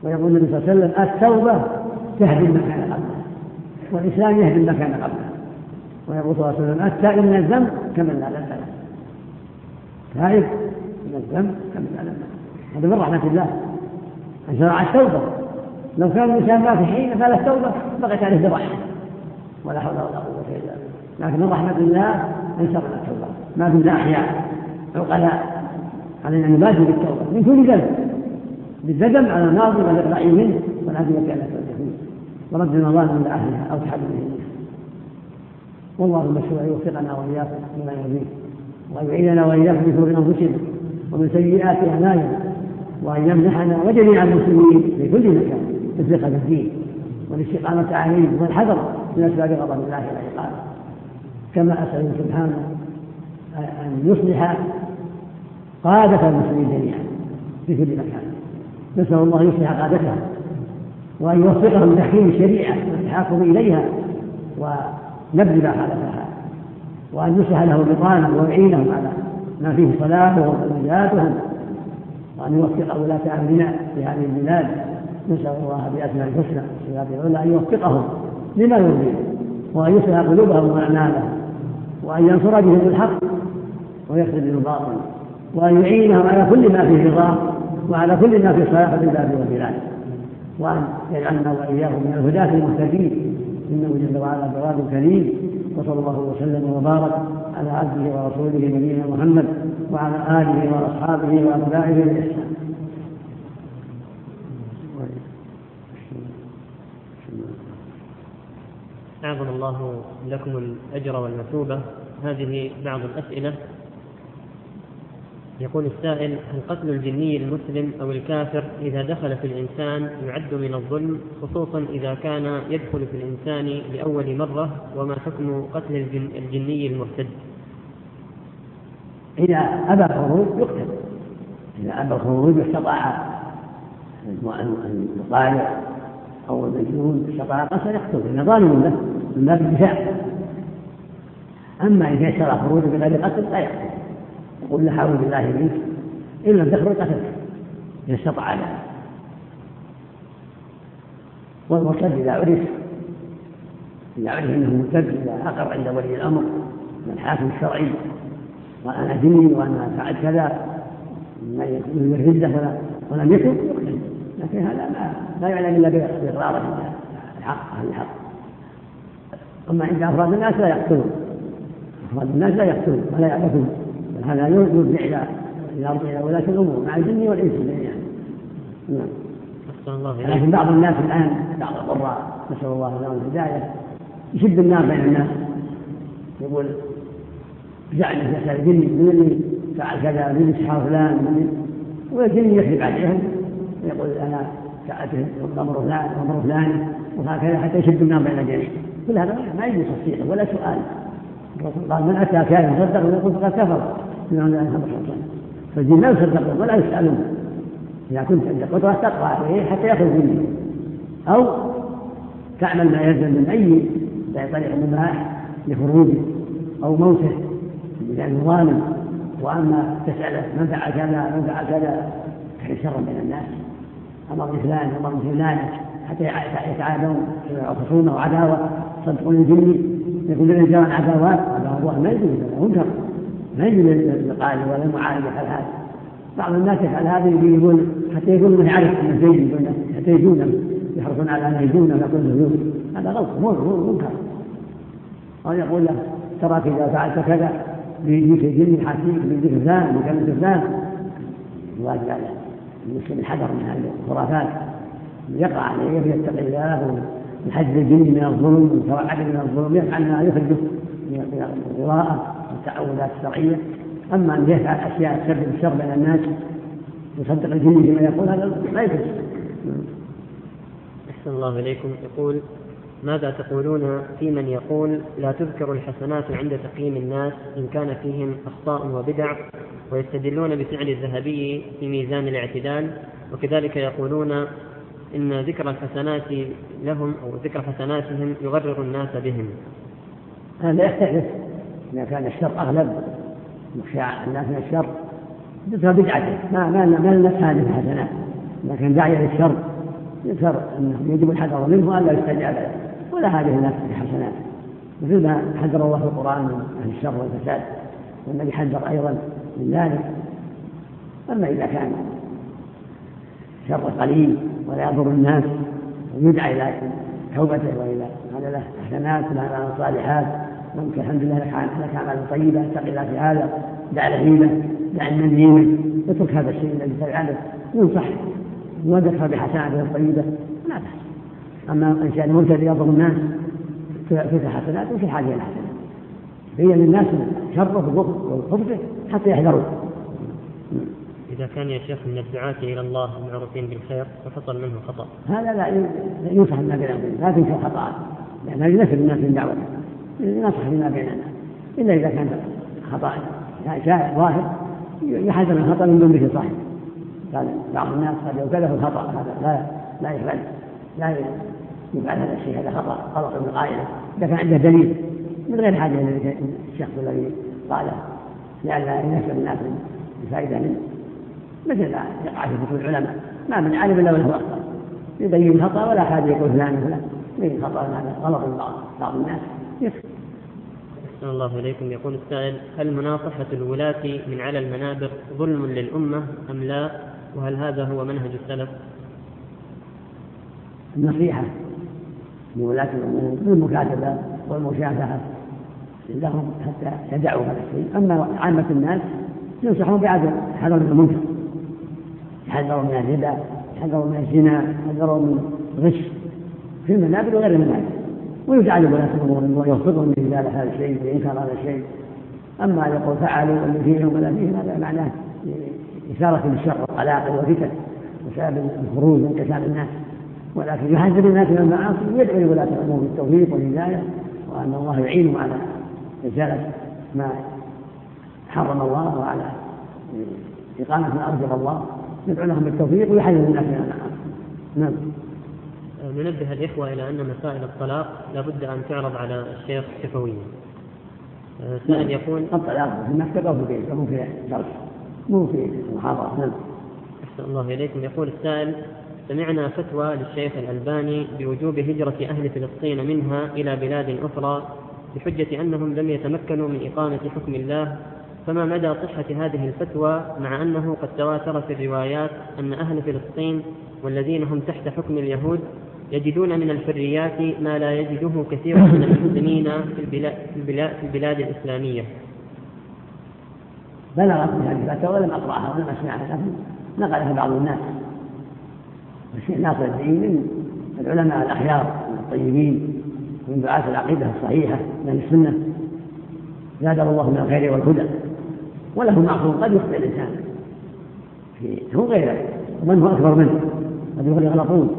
ويقول النبي صلى الله عليه وسلم التوبة تهدم ما كان قبله والإسلام يهدم ما كان قبله. ويقول صلى الله عليه وسلم التائب من الذنب كمن لا ذنب له. تائب من الذنب كمن لا ذنب له. هذا من رحمة الله أن شرع التوبة. لو كان الإنسان ما في حين فلا التوبة بقيت عليه برحمة ولا حول ولا قوة إلا بالله. لكن من رحمة الله أن شرع التوبة. ما كنا أحياء عقلاء علينا نبادر بالتوبة من كل ذنب بالندم على الماضي والإقلاع منه والعزيمة على توبته ورد المظالم إلى أهلها أو تحمله. والله المشروع يوفقنا وإياكم لما يرضيه وأن يعيننا وإياكم من شرور أنفسنا ومن سيئات أعمالنا وأن يمنحنا وجميع المسلمين في كل مكان الثقة في الدين والاستقامة عليه والحذر من أسباب غضب الله والعقاب. كما أسأل سبحانه أن يصلح قادة المسلمين جميعا في كل مكان. نسأل الله يصلح قادتهم وأن يوفقهم لتحكيم الشريعة والتحاكم إليها ونبذ ما خالفها وأن يصلح له بطانهم ويعينهم على ما فيه صلاحهم ونجاتهم وأن يوفق ولاة أمرنا في هذه البلاد. نسأل الله بأسماء الحسنى والصفات العلى أن يوفقهم لما يريد وأن يصلح قلوبهم وأعمالهم وأن ينصر بهم الحق ويخرج بهم الباطل وأن يعينهم على كل ما فيه رضاه وعلى كل ما فيه صلاح العباد والبلاد وأن يجعلنا وإياهم من الهداة المهتدين إنه جل وعلا جواد كريم. وصلى الله وسلم وبارك على عبده ورسوله نبينا محمد وعلى آله وأصحابه وأتباعه بإحسان. أعظم الله لكم الأجر والمثوبة. هذه بعض الأسئلة. يقول السائل: هل قتل الجني المسلم أو الكافر إذا دخل في الإنسان يعد من الظلم، خصوصا إذا كان يدخل في الإنسان لأول مرة؟ وما حكم قتل الجن الجني المرتد؟ إذا أبى الخروج يقتل. إذا أبى الخروج استطاع القارئ أو المجنون استطاع قتل يقتل إنه ظالم له من باب الدفاع. أما إذا اشترى خروجه بغير قتل لا يقتل. يقول لا حول بالله منك إن لم تخرج قتلك إذا استطاع له. والمرتد إذا عرف إذا عرف أنه مرتد إذا أقر عند ولي الأمر من الحاكم الشرعي وأنا جني وأنا فعلت كذا من الردة ولم يكن يقتل. لكن هذا لا يعلم إلا بإقرار الحق أهل الحق. أما عند أفراد الناس لا يقتلون أفراد الناس لا يقتلون ولا يعبثون. هذا يرجع إلى إلى ولاة الأمور مع الجن والإنس جميعا. نعم. لكن بعض الناس الآن بعض القراء نسأل الله لهم الهداية يشد النار بين الناس يقول جعل يسأل الجن من اللي فعل كذا من إسحاق فلان والجن يكذب عليهم ويقول أنا فعلت أمر فلان أمر فلان وهكذا حتى يشد النار بين الجميع. كل هذا ما يجوز تصديقه ولا سؤال. الرسول قال من أتى كان يصدق ويقول فقد كفر من أن لا يصدق. فالجن لا يصدقون ولا يسألون. إذا كنت عندك قدرة تقرأ عليه حتى يأخذ منه أو تعمل ما يلزم من أي طريق مباح لخروجه أو موته لأنه ظالم. وأما تسأله من فعل كذا من فعل كذا كان شر من الناس أمر بفلان أمر بفلان حتى يتعادون خصومة وعداوة صدقون الجن يقول للرجال عداوات عداوات ما يجوز منكر ما يجوز القائل ولا المعالجة على هذا. بعض الناس يفعل هذا يقول حتى يقول من يعرف من زيد حتى يجونه يحرصون على أن يجونه ويقول له هذا غلط مو منكر. أو يقول له تراك إذا فعلت كذا بيجيك الجن حاسيك بيجيك فلان بيجيك فلان. الواجب على المسلم الحذر من هذه الخرافات يقع عليه يتقي الله ويحذر الجن من الظلم ويتوعد من الظلم يفعل ما يخرجه من القراءة والتعوذات الشرعية. أما أن يفعل أشياء تسبب الشر بين الناس يصدق الجن فيما يقول هذا لا يجوز. أحسن الله إليكم. يقول: ماذا تقولون في من يقول لا تذكر الحسنات عند تقييم الناس إن كان فيهم أخطاء وبدع، ويستدلون بفعل الذهبي في ميزان الاعتدال، وكذلك يقولون إن ذكر الحسنات لهم أو ذكر حسناتهم يغرر الناس بهم؟ هذا يختلف. إذا كان الشر أغلب مخشى الناس من الشر ذكر بدعته ما ما ما الناس هذه الحسنات. لكن داعي للشر يذكر أنه يجب الحذر منه ألا يستجاب له ولا حاجة الناس بحسنات، مثل ما حذر الله في القرآن من أهل الشر والفساد، والنبي حذر أيضا من ذلك. أما إذا كان شر قليل ولا يضر الناس ويدعى إلى توبته وإلى هذا له حسنات وله صالحات، ممكن الحمد لله لك أعمال طيبة، اتق الله في هذا، دع الغيبة، دع النميمة، اترك هذا الشيء الذي تفعله، ينصح وذكر بحسناته الطيبة لا بأس. أما إن كان مبتدئ يضر الناس فيك حسنات وفي حاجة إلى حسنات، بين للناس شره وخبثه حتى يحذروا. إذا كان يا شيخ من الدعاة إلى الله المعروفين بالخير وحصل منه خطأ، هذا لا ينصح بما بيننا، لا تنكر خطأ، لأنه ينفر الناس من دعوته، ينصح بما بيننا، إلا إذا كان خطأ شائع ظاهر يحذر من الخطأ من دون ذكر صاحب. قال بعض الناس قد يوكله الخطأ، هذا لا لا يفعل، لا يفعل هذا الشيء، هذا خطأ خطأ من القائلة إذا كان عنده دليل من غير حاجة إلى الشخص الذي قاله، لئلا ينفر الناس الفائدة منه، مثل ما يقع في كتب العلماء ما من عالم الا وله اخطاء، يبين الخطا ولا حاجه يقول فلان فلان يبين الخطا، هذا غلط من بعض الناس. أحسن الله إليكم. يقول السائل: هل مناصحة الولاة من على المنابر ظلم للأمة أم لا؟ وهل هذا هو منهج السلف؟ النصيحة لولاة الأمور بالمكاتبة والمشافهة لهم حتى يدعوا هذا الشيء. أما عامة الناس ينصحون بعدم حذر من المنكر، يحذروا من الربا، يحذروا من الزنا، يحذروا من الغش في المنابر وغير المنابر، ويجعل ولاة الأمور ويوفقهم لإزالة هذا الشيء وإنكار هذا الشيء. أما يقول فعلوا واللي فيهم ولا فيهم هذا معناه إثارة للشر والقلاقل والفتن وسبب الخروج من كساد الناس، ولكن يحذر الناس من المعاصي ويدعو لولاة الأمور بالتوفيق والهداية، وأن الله يعينهم على إزالة ما حرم الله وعلى إقامة ما أرجح الله، ندعو لهم بالتوفيق ويحذر الناس من المعاصي. نعم. ننبه الإخوة إلى أن مسائل الطلاق لابد أن تعرض على الشيخ شفويا. سائل يقول: الطلاق في المكتب أو في البيت، مو في درس، مو في محاضرة. نعم. أحسن الله إليكم. يقول السائل: سمعنا فتوى للشيخ الألباني بوجوب هجرة أهل فلسطين منها إلى بلاد أخرى بحجة أنهم لم يتمكنوا من إقامة حكم الله، فما مدى صحة هذه الفتوى مع أنه قد تواتر في الروايات أن أهل فلسطين والذين هم تحت حكم اليهود يجدون من الحريات ما لا يجده كثير من المسلمين في البلاد, في البلاد, في البلاد الإسلامية؟ بلغت هذه الفتوى ولم أقرأها ولم أسمعها، لكن نقلها بعض الناس. والشيخ ناصر الدين من العلماء الأخيار الطيبين من دعاة العقيدة الصحيحة من السنة، زاده الله من الخير والهدى، وله معصوم قد يخطئ الإنسان هو غيره ومن هو أكبر منه قد يغلطون.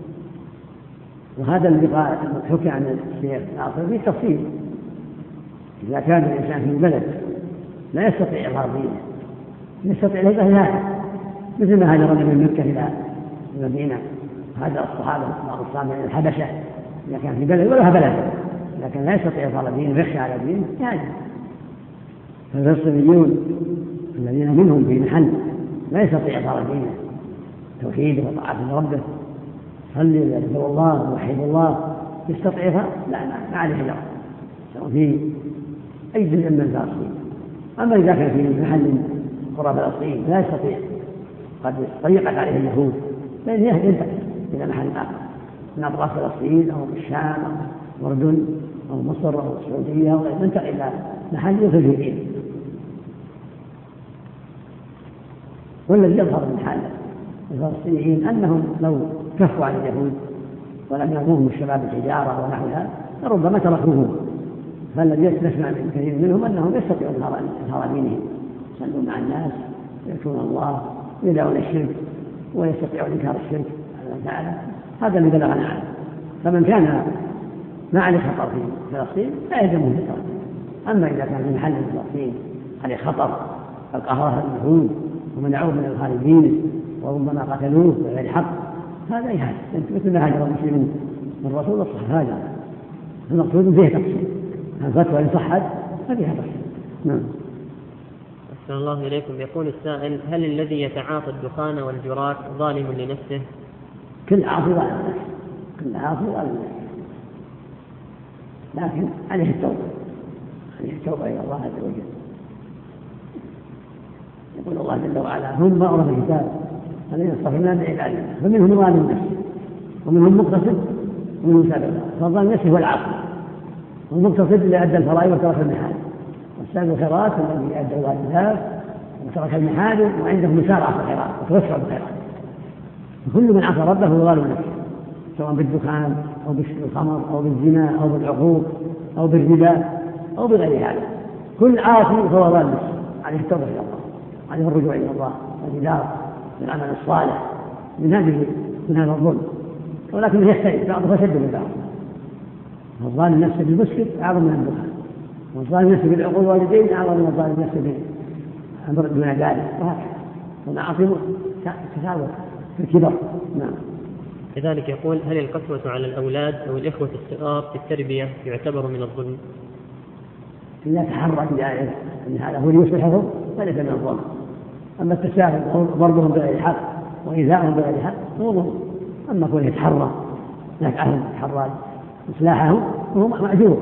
وهذا اللي حكى عن الشيخ ناصر فيه تفصيل. إذا كان الإنسان في البلد لا يستطيع إظهار دينه، يستطيع الهجرة إلى مثل ما هاجر من مكة إلى المدينة، هذا الصحابة بعض الصحابة من الحبشة إذا كان في بلد ولا بلد، لكن لا يستطيع إظهار دينه ويخشى على دينه يعني. فالفلسطينيون الذين منهم في محل لا يستطيع إظهار دينه توحيده وطاعة ربه، صلي ويذكر الله ووحد الله، يستطيع لا ما عليه هجرة سواء في أي جزء من فلسطين. أما إذا كان في محل قرى فلسطين لا يستطيع، قد ضيقت عليه اليهود، فإن ينتقل إلى محل آخر من أطراف فلسطين أو الشام أو الأردن أو مصر أو السعودية، أو ينتقل إلى محل يدخل فيه دينه. والذي يظهر من حال الفلسطينيين أنهم لو كفوا عن اليهود ولم يرموهم الشباب الحجارة ونحوها لربما تركوهم. فالذي نسمع من كثير منهم أنهم يستطيعون إظهار دينهم، يصلون مع الناس ويذكرون الله ويدعون الشرك ويستطيعون إنكار الشرك تعالى. هذا اللي بلغنا عنه. فمن كان ما عليه خطر في فلسطين لا يلزمه الهجرة. أما إذا كان في محل فلسطين عليه خطر القهر اليهود ومنعوه من إظهار دينه وربما قتلوه بغير حق، هذا يهاجر مثل ما هاجر المسلمين من رسول الله هاجر. المقصود فيه تقصير، الفتوى إن صحت فيها تقصير. نعم. أحسن الله إليكم. يقول السائل: هل الذي يتعاطى الدخان والجرات ظالم لنفسه؟ كل عاصي ظالم نفسه، كل عاصي ظالم نفسه، لكن عليه التوبة، عليه التوبة إلى الله عز وجل. يقول الله جل وعلا: هم أورث الكتاب الذين اصطفينا من عبادنا فمنهم ظالم نفسه ومنهم مقتصد ومنهم سابق. فالظالم نفسه هو العاصي، والمقتصد اللي أدى الفرائض وترك المحارم، والسابق الخيرات الذي أدى الواجبات وترك المحارم وعنده مسارعة في الخيرات وتوسع بالخيرات. كل من عصى ربه هو ظالم نفسه، سواء بالدخان أو بالخمر أو بالزنا أو بالعقوق أو بالربا أو بغير هذا. كل عاصي فهو ظالم نفسه، عليه التوبة إلى الله، عليه الرجوع إلى الله والإدارة بالعمل الصالح من هذه من هذا الظلم، ولكنه يختلف، بعضه أشد من بعض. الظالم نفسه بالمسكر أعظم من الدخان، والظالم نفسه بالعقول والوالدين أعظم من الظالم نفسه بالأمر دون ذلك، وهكذا. والعاصي تساوى في الكبر. نعم. لذلك يقول: هل القسوة على الأولاد أو الإخوة الصغار في التربية يعتبر من الظلم؟ إذا تحرك بآية أن هذا هو ليصلحهم فليس من الظلم. أما التساهل أو ضربهم بغير حق وإيذاءهم بغير حق هو ظلم. أما كونه يتحرى نفعهم يتحرى إصلاحهم فهو مأجور.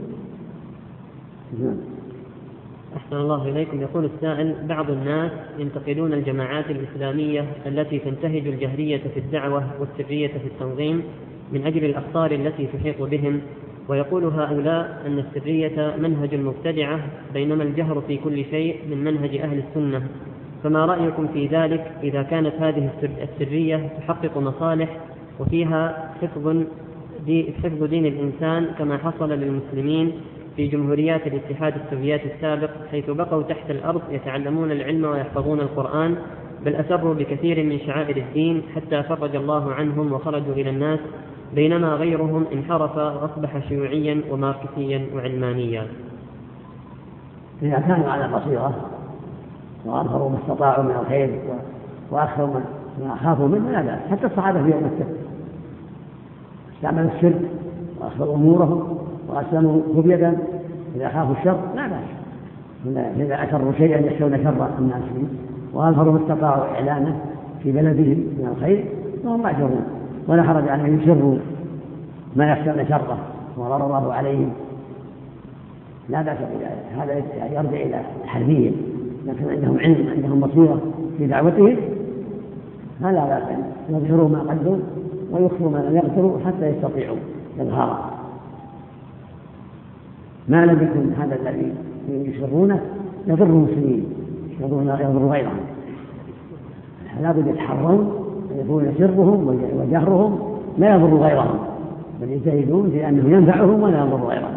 أحسن الله إليكم. يقول السائل: بعض الناس ينتقدون الجماعات الإسلامية التي تنتهج الجهرية في الدعوة والسرية في التنظيم من أجل الأخطار التي تحيط بهم، ويقول هؤلاء أن السرية منهج المبتدعة بينما الجهر في كل شيء من منهج أهل السنة، فما رأيكم في ذلك إذا كانت هذه السرية تحقق مصالح وفيها حفظ حفظ دين الإنسان كما حصل للمسلمين في جمهوريات الاتحاد السوفياتي السابق، حيث بقوا تحت الأرض يتعلمون العلم ويحفظون القرآن، بل أسروا بكثير من شعائر الدين حتى فرج الله عنهم وخرجوا إلى الناس، بينما غيرهم انحرف وأصبح شيوعيا وماركسيا وعلمانيا؟ إذا كانوا على بصيرة وأظهروا ما استطاعوا من الخير وأخروا ما أخافوا منه لا بأس. حتى الصحابة في يوم السبت استعملوا السر وأخذوا أمورهم وأسلموا خبيدا إذا خافوا الشر لا بأس. إذا أسروا شيئا يخشون شر الناس فيه وأظهروا ما استطاعوا إعلانه في بلدهم من الخير فهم معجورون، ولا حرج على أن يسروا ما يخشون شره وضر الله عليهم، لا بأس بذلك. هذا يرجع إلى الحربية، لكن عندهم علم عندهم بصيرة في دعوتهم هذا لا بأس، يظهروا ما قدروا ويخفوا ما لم يقدروا حتى يستطيعوا إظهاره. ما لم يكن هذا الذي يسرونه يضر المسلمين يضر غيرهم، لا بد يتحرون يكون سرهم وجهرهم لا يضر غيرهم، بل يجتهدون في أنه ينفعهم ولا يضر غيرهم.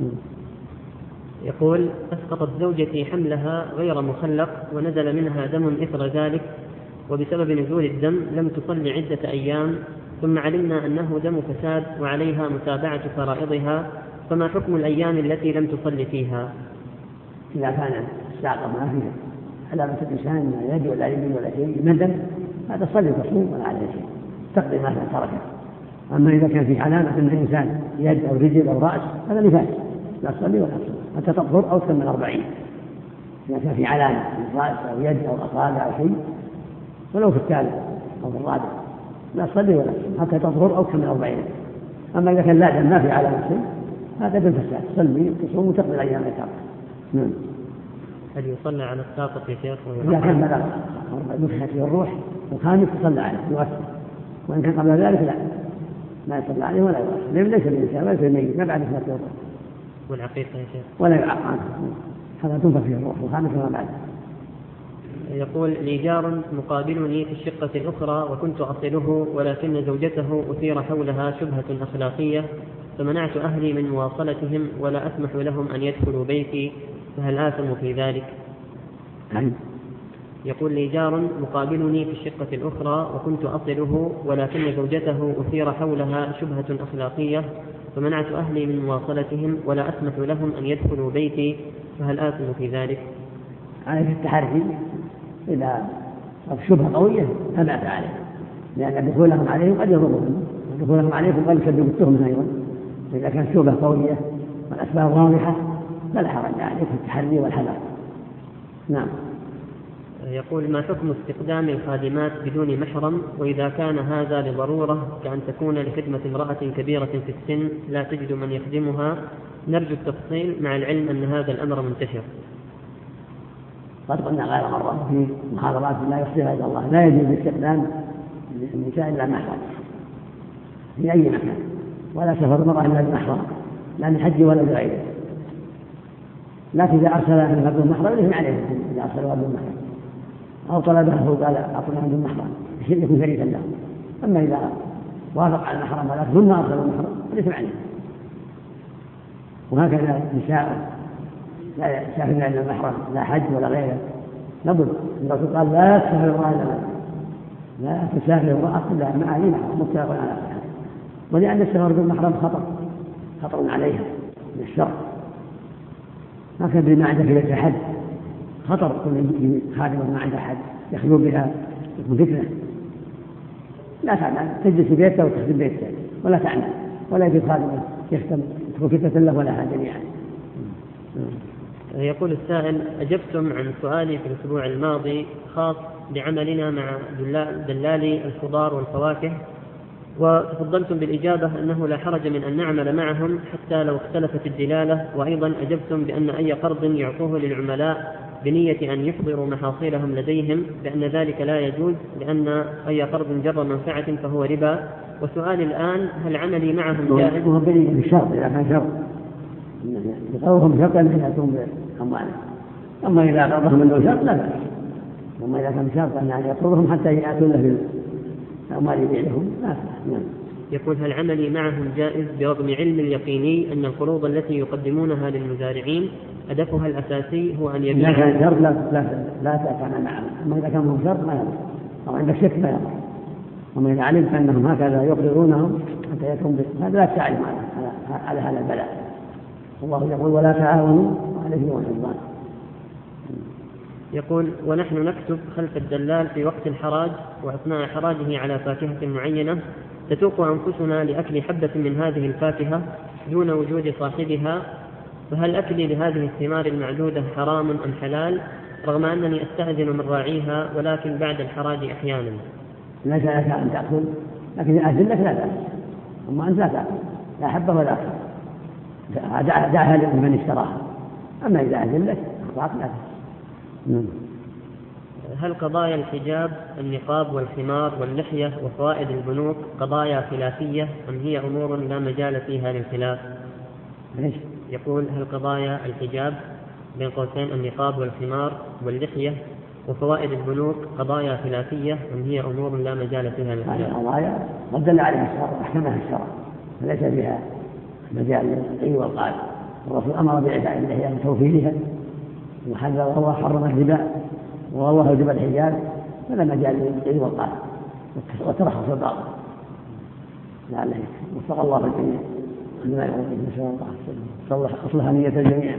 يقول: أسقطت زوجتي حملها غير مخلق ونزل منها دم إثر ذلك، وبسبب نزول الدم لم تصل عدة أيام، ثم علمنا أنه دم فساد وعليها متابعة فرائضها، فما حكم الأيام التي لم تصل فيها؟ إذا كان الساقط ما فيها علامة الإنسان لا يد ولا يمين ولا شيء ندم هذا صلي تصوم ولا عليه شيء تقضي ما تركه. أما إذا كان في علامة من الإنسان يد أو رجل أو رأس هذا نفاس لا تصلي ولا تصوم حتى تطهر أو تكمل أربعين. إذا كان في علامة من رأس أو يد أو أصابع أو شيء ولو في الثالث أو في الرابع لا تصلي ولا تصوم حتى تطهر أو تكمل أربعين. أما إذا كان لا دم ما في علامة شيء هذا دم فساد تصلي وتصوم وتقضي الأيام التاركة. هل يصلى على الساقط يا شيخ؟ إذا كان بلغ نفخت في الروح وخامس تصلى عليه يؤثر، وإن كان قبل ذلك لا ما يصلى عليه ولا يؤثر، لأن ليس الإنسان وليس الميت ما بعد نفخت في الروح. والعقيقة يا شيخ؟ ولا يعاق عنه هذا تنفخ فيه الروح وخامس ما بعد. يقول: لي جار مقابلني في الشقة الأخرى وكنت أصله، ولكن زوجته أثير حولها شبهة أخلاقية فمنعت أهلي من مواصلتهم ولا أسمح لهم أن يدخلوا بيتي، فهل آثم في ذلك؟ نعم. يقول: لي جار مقابلني في الشقة الأخرى وكنت أصله، ولكن زوجته أثير حولها شبهة أخلاقية فمنعت أهلي من مواصلتهم ولا أسمح لهم أن يدخلوا بيتي، فهل آثم في ذلك؟ عليه التحري إذا شبهة قوية فبعث عليه، لأن دخولهم عليهم قد يضرهم، دخولهم عليكم قد يسبب التهمة أيضا. إذا كانت شبهة قوية والأسباب واضحة فلا حرج عليه في التحري والحذر. نعم. يقول: ما حكم استخدام الخادمات بدون محرم، وإذا كان هذا لضرورة كأن تكون لخدمة امرأة كبيرة في السن لا تجد من يخدمها؟ نرجو التفصيل مع العلم أن هذا الأمر منتشر. قد قلنا غير مرة في محاضرات لا يحصيها إلا الله، لا يجوز استخدام النساء إلا محرم في أي مكان، ولا سفر المرأة إلا بمحرم، لا من حج ولا بغيره. لكن إذا أرسلها من بدون محرم لهم عليه إذا أرسلها بدون محرم، أو طلبها فقال أعطنا بدون محرم يكون شريكا له. أما إذا وافق على المحرم ولكن ثم أرسل المحرم فليس عليه. وهكذا النساء لا يسافرن إلا المحرم، لا حج ولا غيره. نبذ الرسول قال: لا تسافر امرأة لا تسافر امرأة إلا مع أي محرم، متفق على ذلك. ولأن السفر بالمحرم خطر خطر عليها من الشر، هكذا بما عندك ليس حد خطر كل خادمة ما عندها حد يخلو بها يكون فتنة. لا تعمل، تجلس في بيتها وتخدم بيتها ولا تعمل، ولا يجب خادمة يختم تكون فتنة له ولا حد جميعا. يقول السائل: أجبتم عن سؤالي في الأسبوع الماضي خاص بعملنا مع دلالي الخضار والفواكه، وتفضلتم بالإجابة أنه لا حرج من أن نعمل معهم حتى لو اختلفت الدلالة، وأيضا أجبتم بأن أي قرض يعطوه للعملاء بنية أن يحضروا محاصيلهم لديهم بأن ذلك لا يجوز، لأن أي قرض جر منفعة فهو ربا. وسؤالي الآن: هل عملي معهم جائز؟ هو بالشرط إذا كان شرط يقرضهم شرطا أن يأتون بأموالهم، أما إذا قرضهم من شرط لا بأس. أما إذا كان شرط أن يقرضهم حتى يأتون له أموال يبيعهم لا بأس. يقول: هل عملي معهم جائز برغم علم اليقيني أن القروض التي يقدمونها للمزارعين هدفها الأساسي هو أن يبيع؟ إذا كان شرط لا لا لا تأتي معهم، أما إذا كان هم شرط ما يضر، أو عندك شك ما يضر. أما إذا علمت أنهم هكذا يقرضونهم حتى يأتون به هذا لا تعلم على على هذا البلاء. الله يقول: ولا تعاونوا على الإثم والعدوان. يقول: ونحن نكتب خلف الدلال في وقت الحراج، وأثناء حراجه على فاكهة معينة تتوق أنفسنا لأكل حبة من هذه الفاكهة دون وجود صاحبها، فهل أكلي لهذه الثمار المعدودة حرام أم حلال، رغم أنني أستأذن من راعيها ولكن بعد الحراج أحيانا؟ ليس لك أن تأكل، لكن إذا أذن لك لا بأس. أما أنت لا تأكل لا حبة ولا أكل، دعها لمن اشتراها. أما إذا أذن لك أخطأت لا بأس. هل قضايا الحجاب النقاب والخمار واللحية وفوائد البنوك قضايا خلافية أم هي أمور لا مجال فيها للخلاف؟ يقول: هل قضايا الحجاب بين قوسين النقاب والخمار واللحية وفوائد البنوك قضايا خلافية أم هي أمور لا مجال فيها للخلاف؟ قضايا قد دل عليها الشرع وأحكمها الشرع فليس فيها مجال للقيل والقال. الرسول أمر بإعفاء اللحية وتوفيرها، وحذر والله حرم الربا والله وجب الحجاب، فلا مجال للقيل والقال وترخص الباطل. لعله وفق الله الجميع لما يقول نسأل الله أصلح نية الجميع.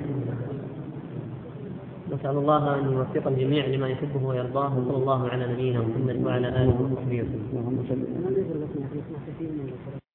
نسأل الله أن يوفق الجميع لما يحبه ويرضاه، وصلى الله على نبينا محمد وعلى آله وصحبه وسلم.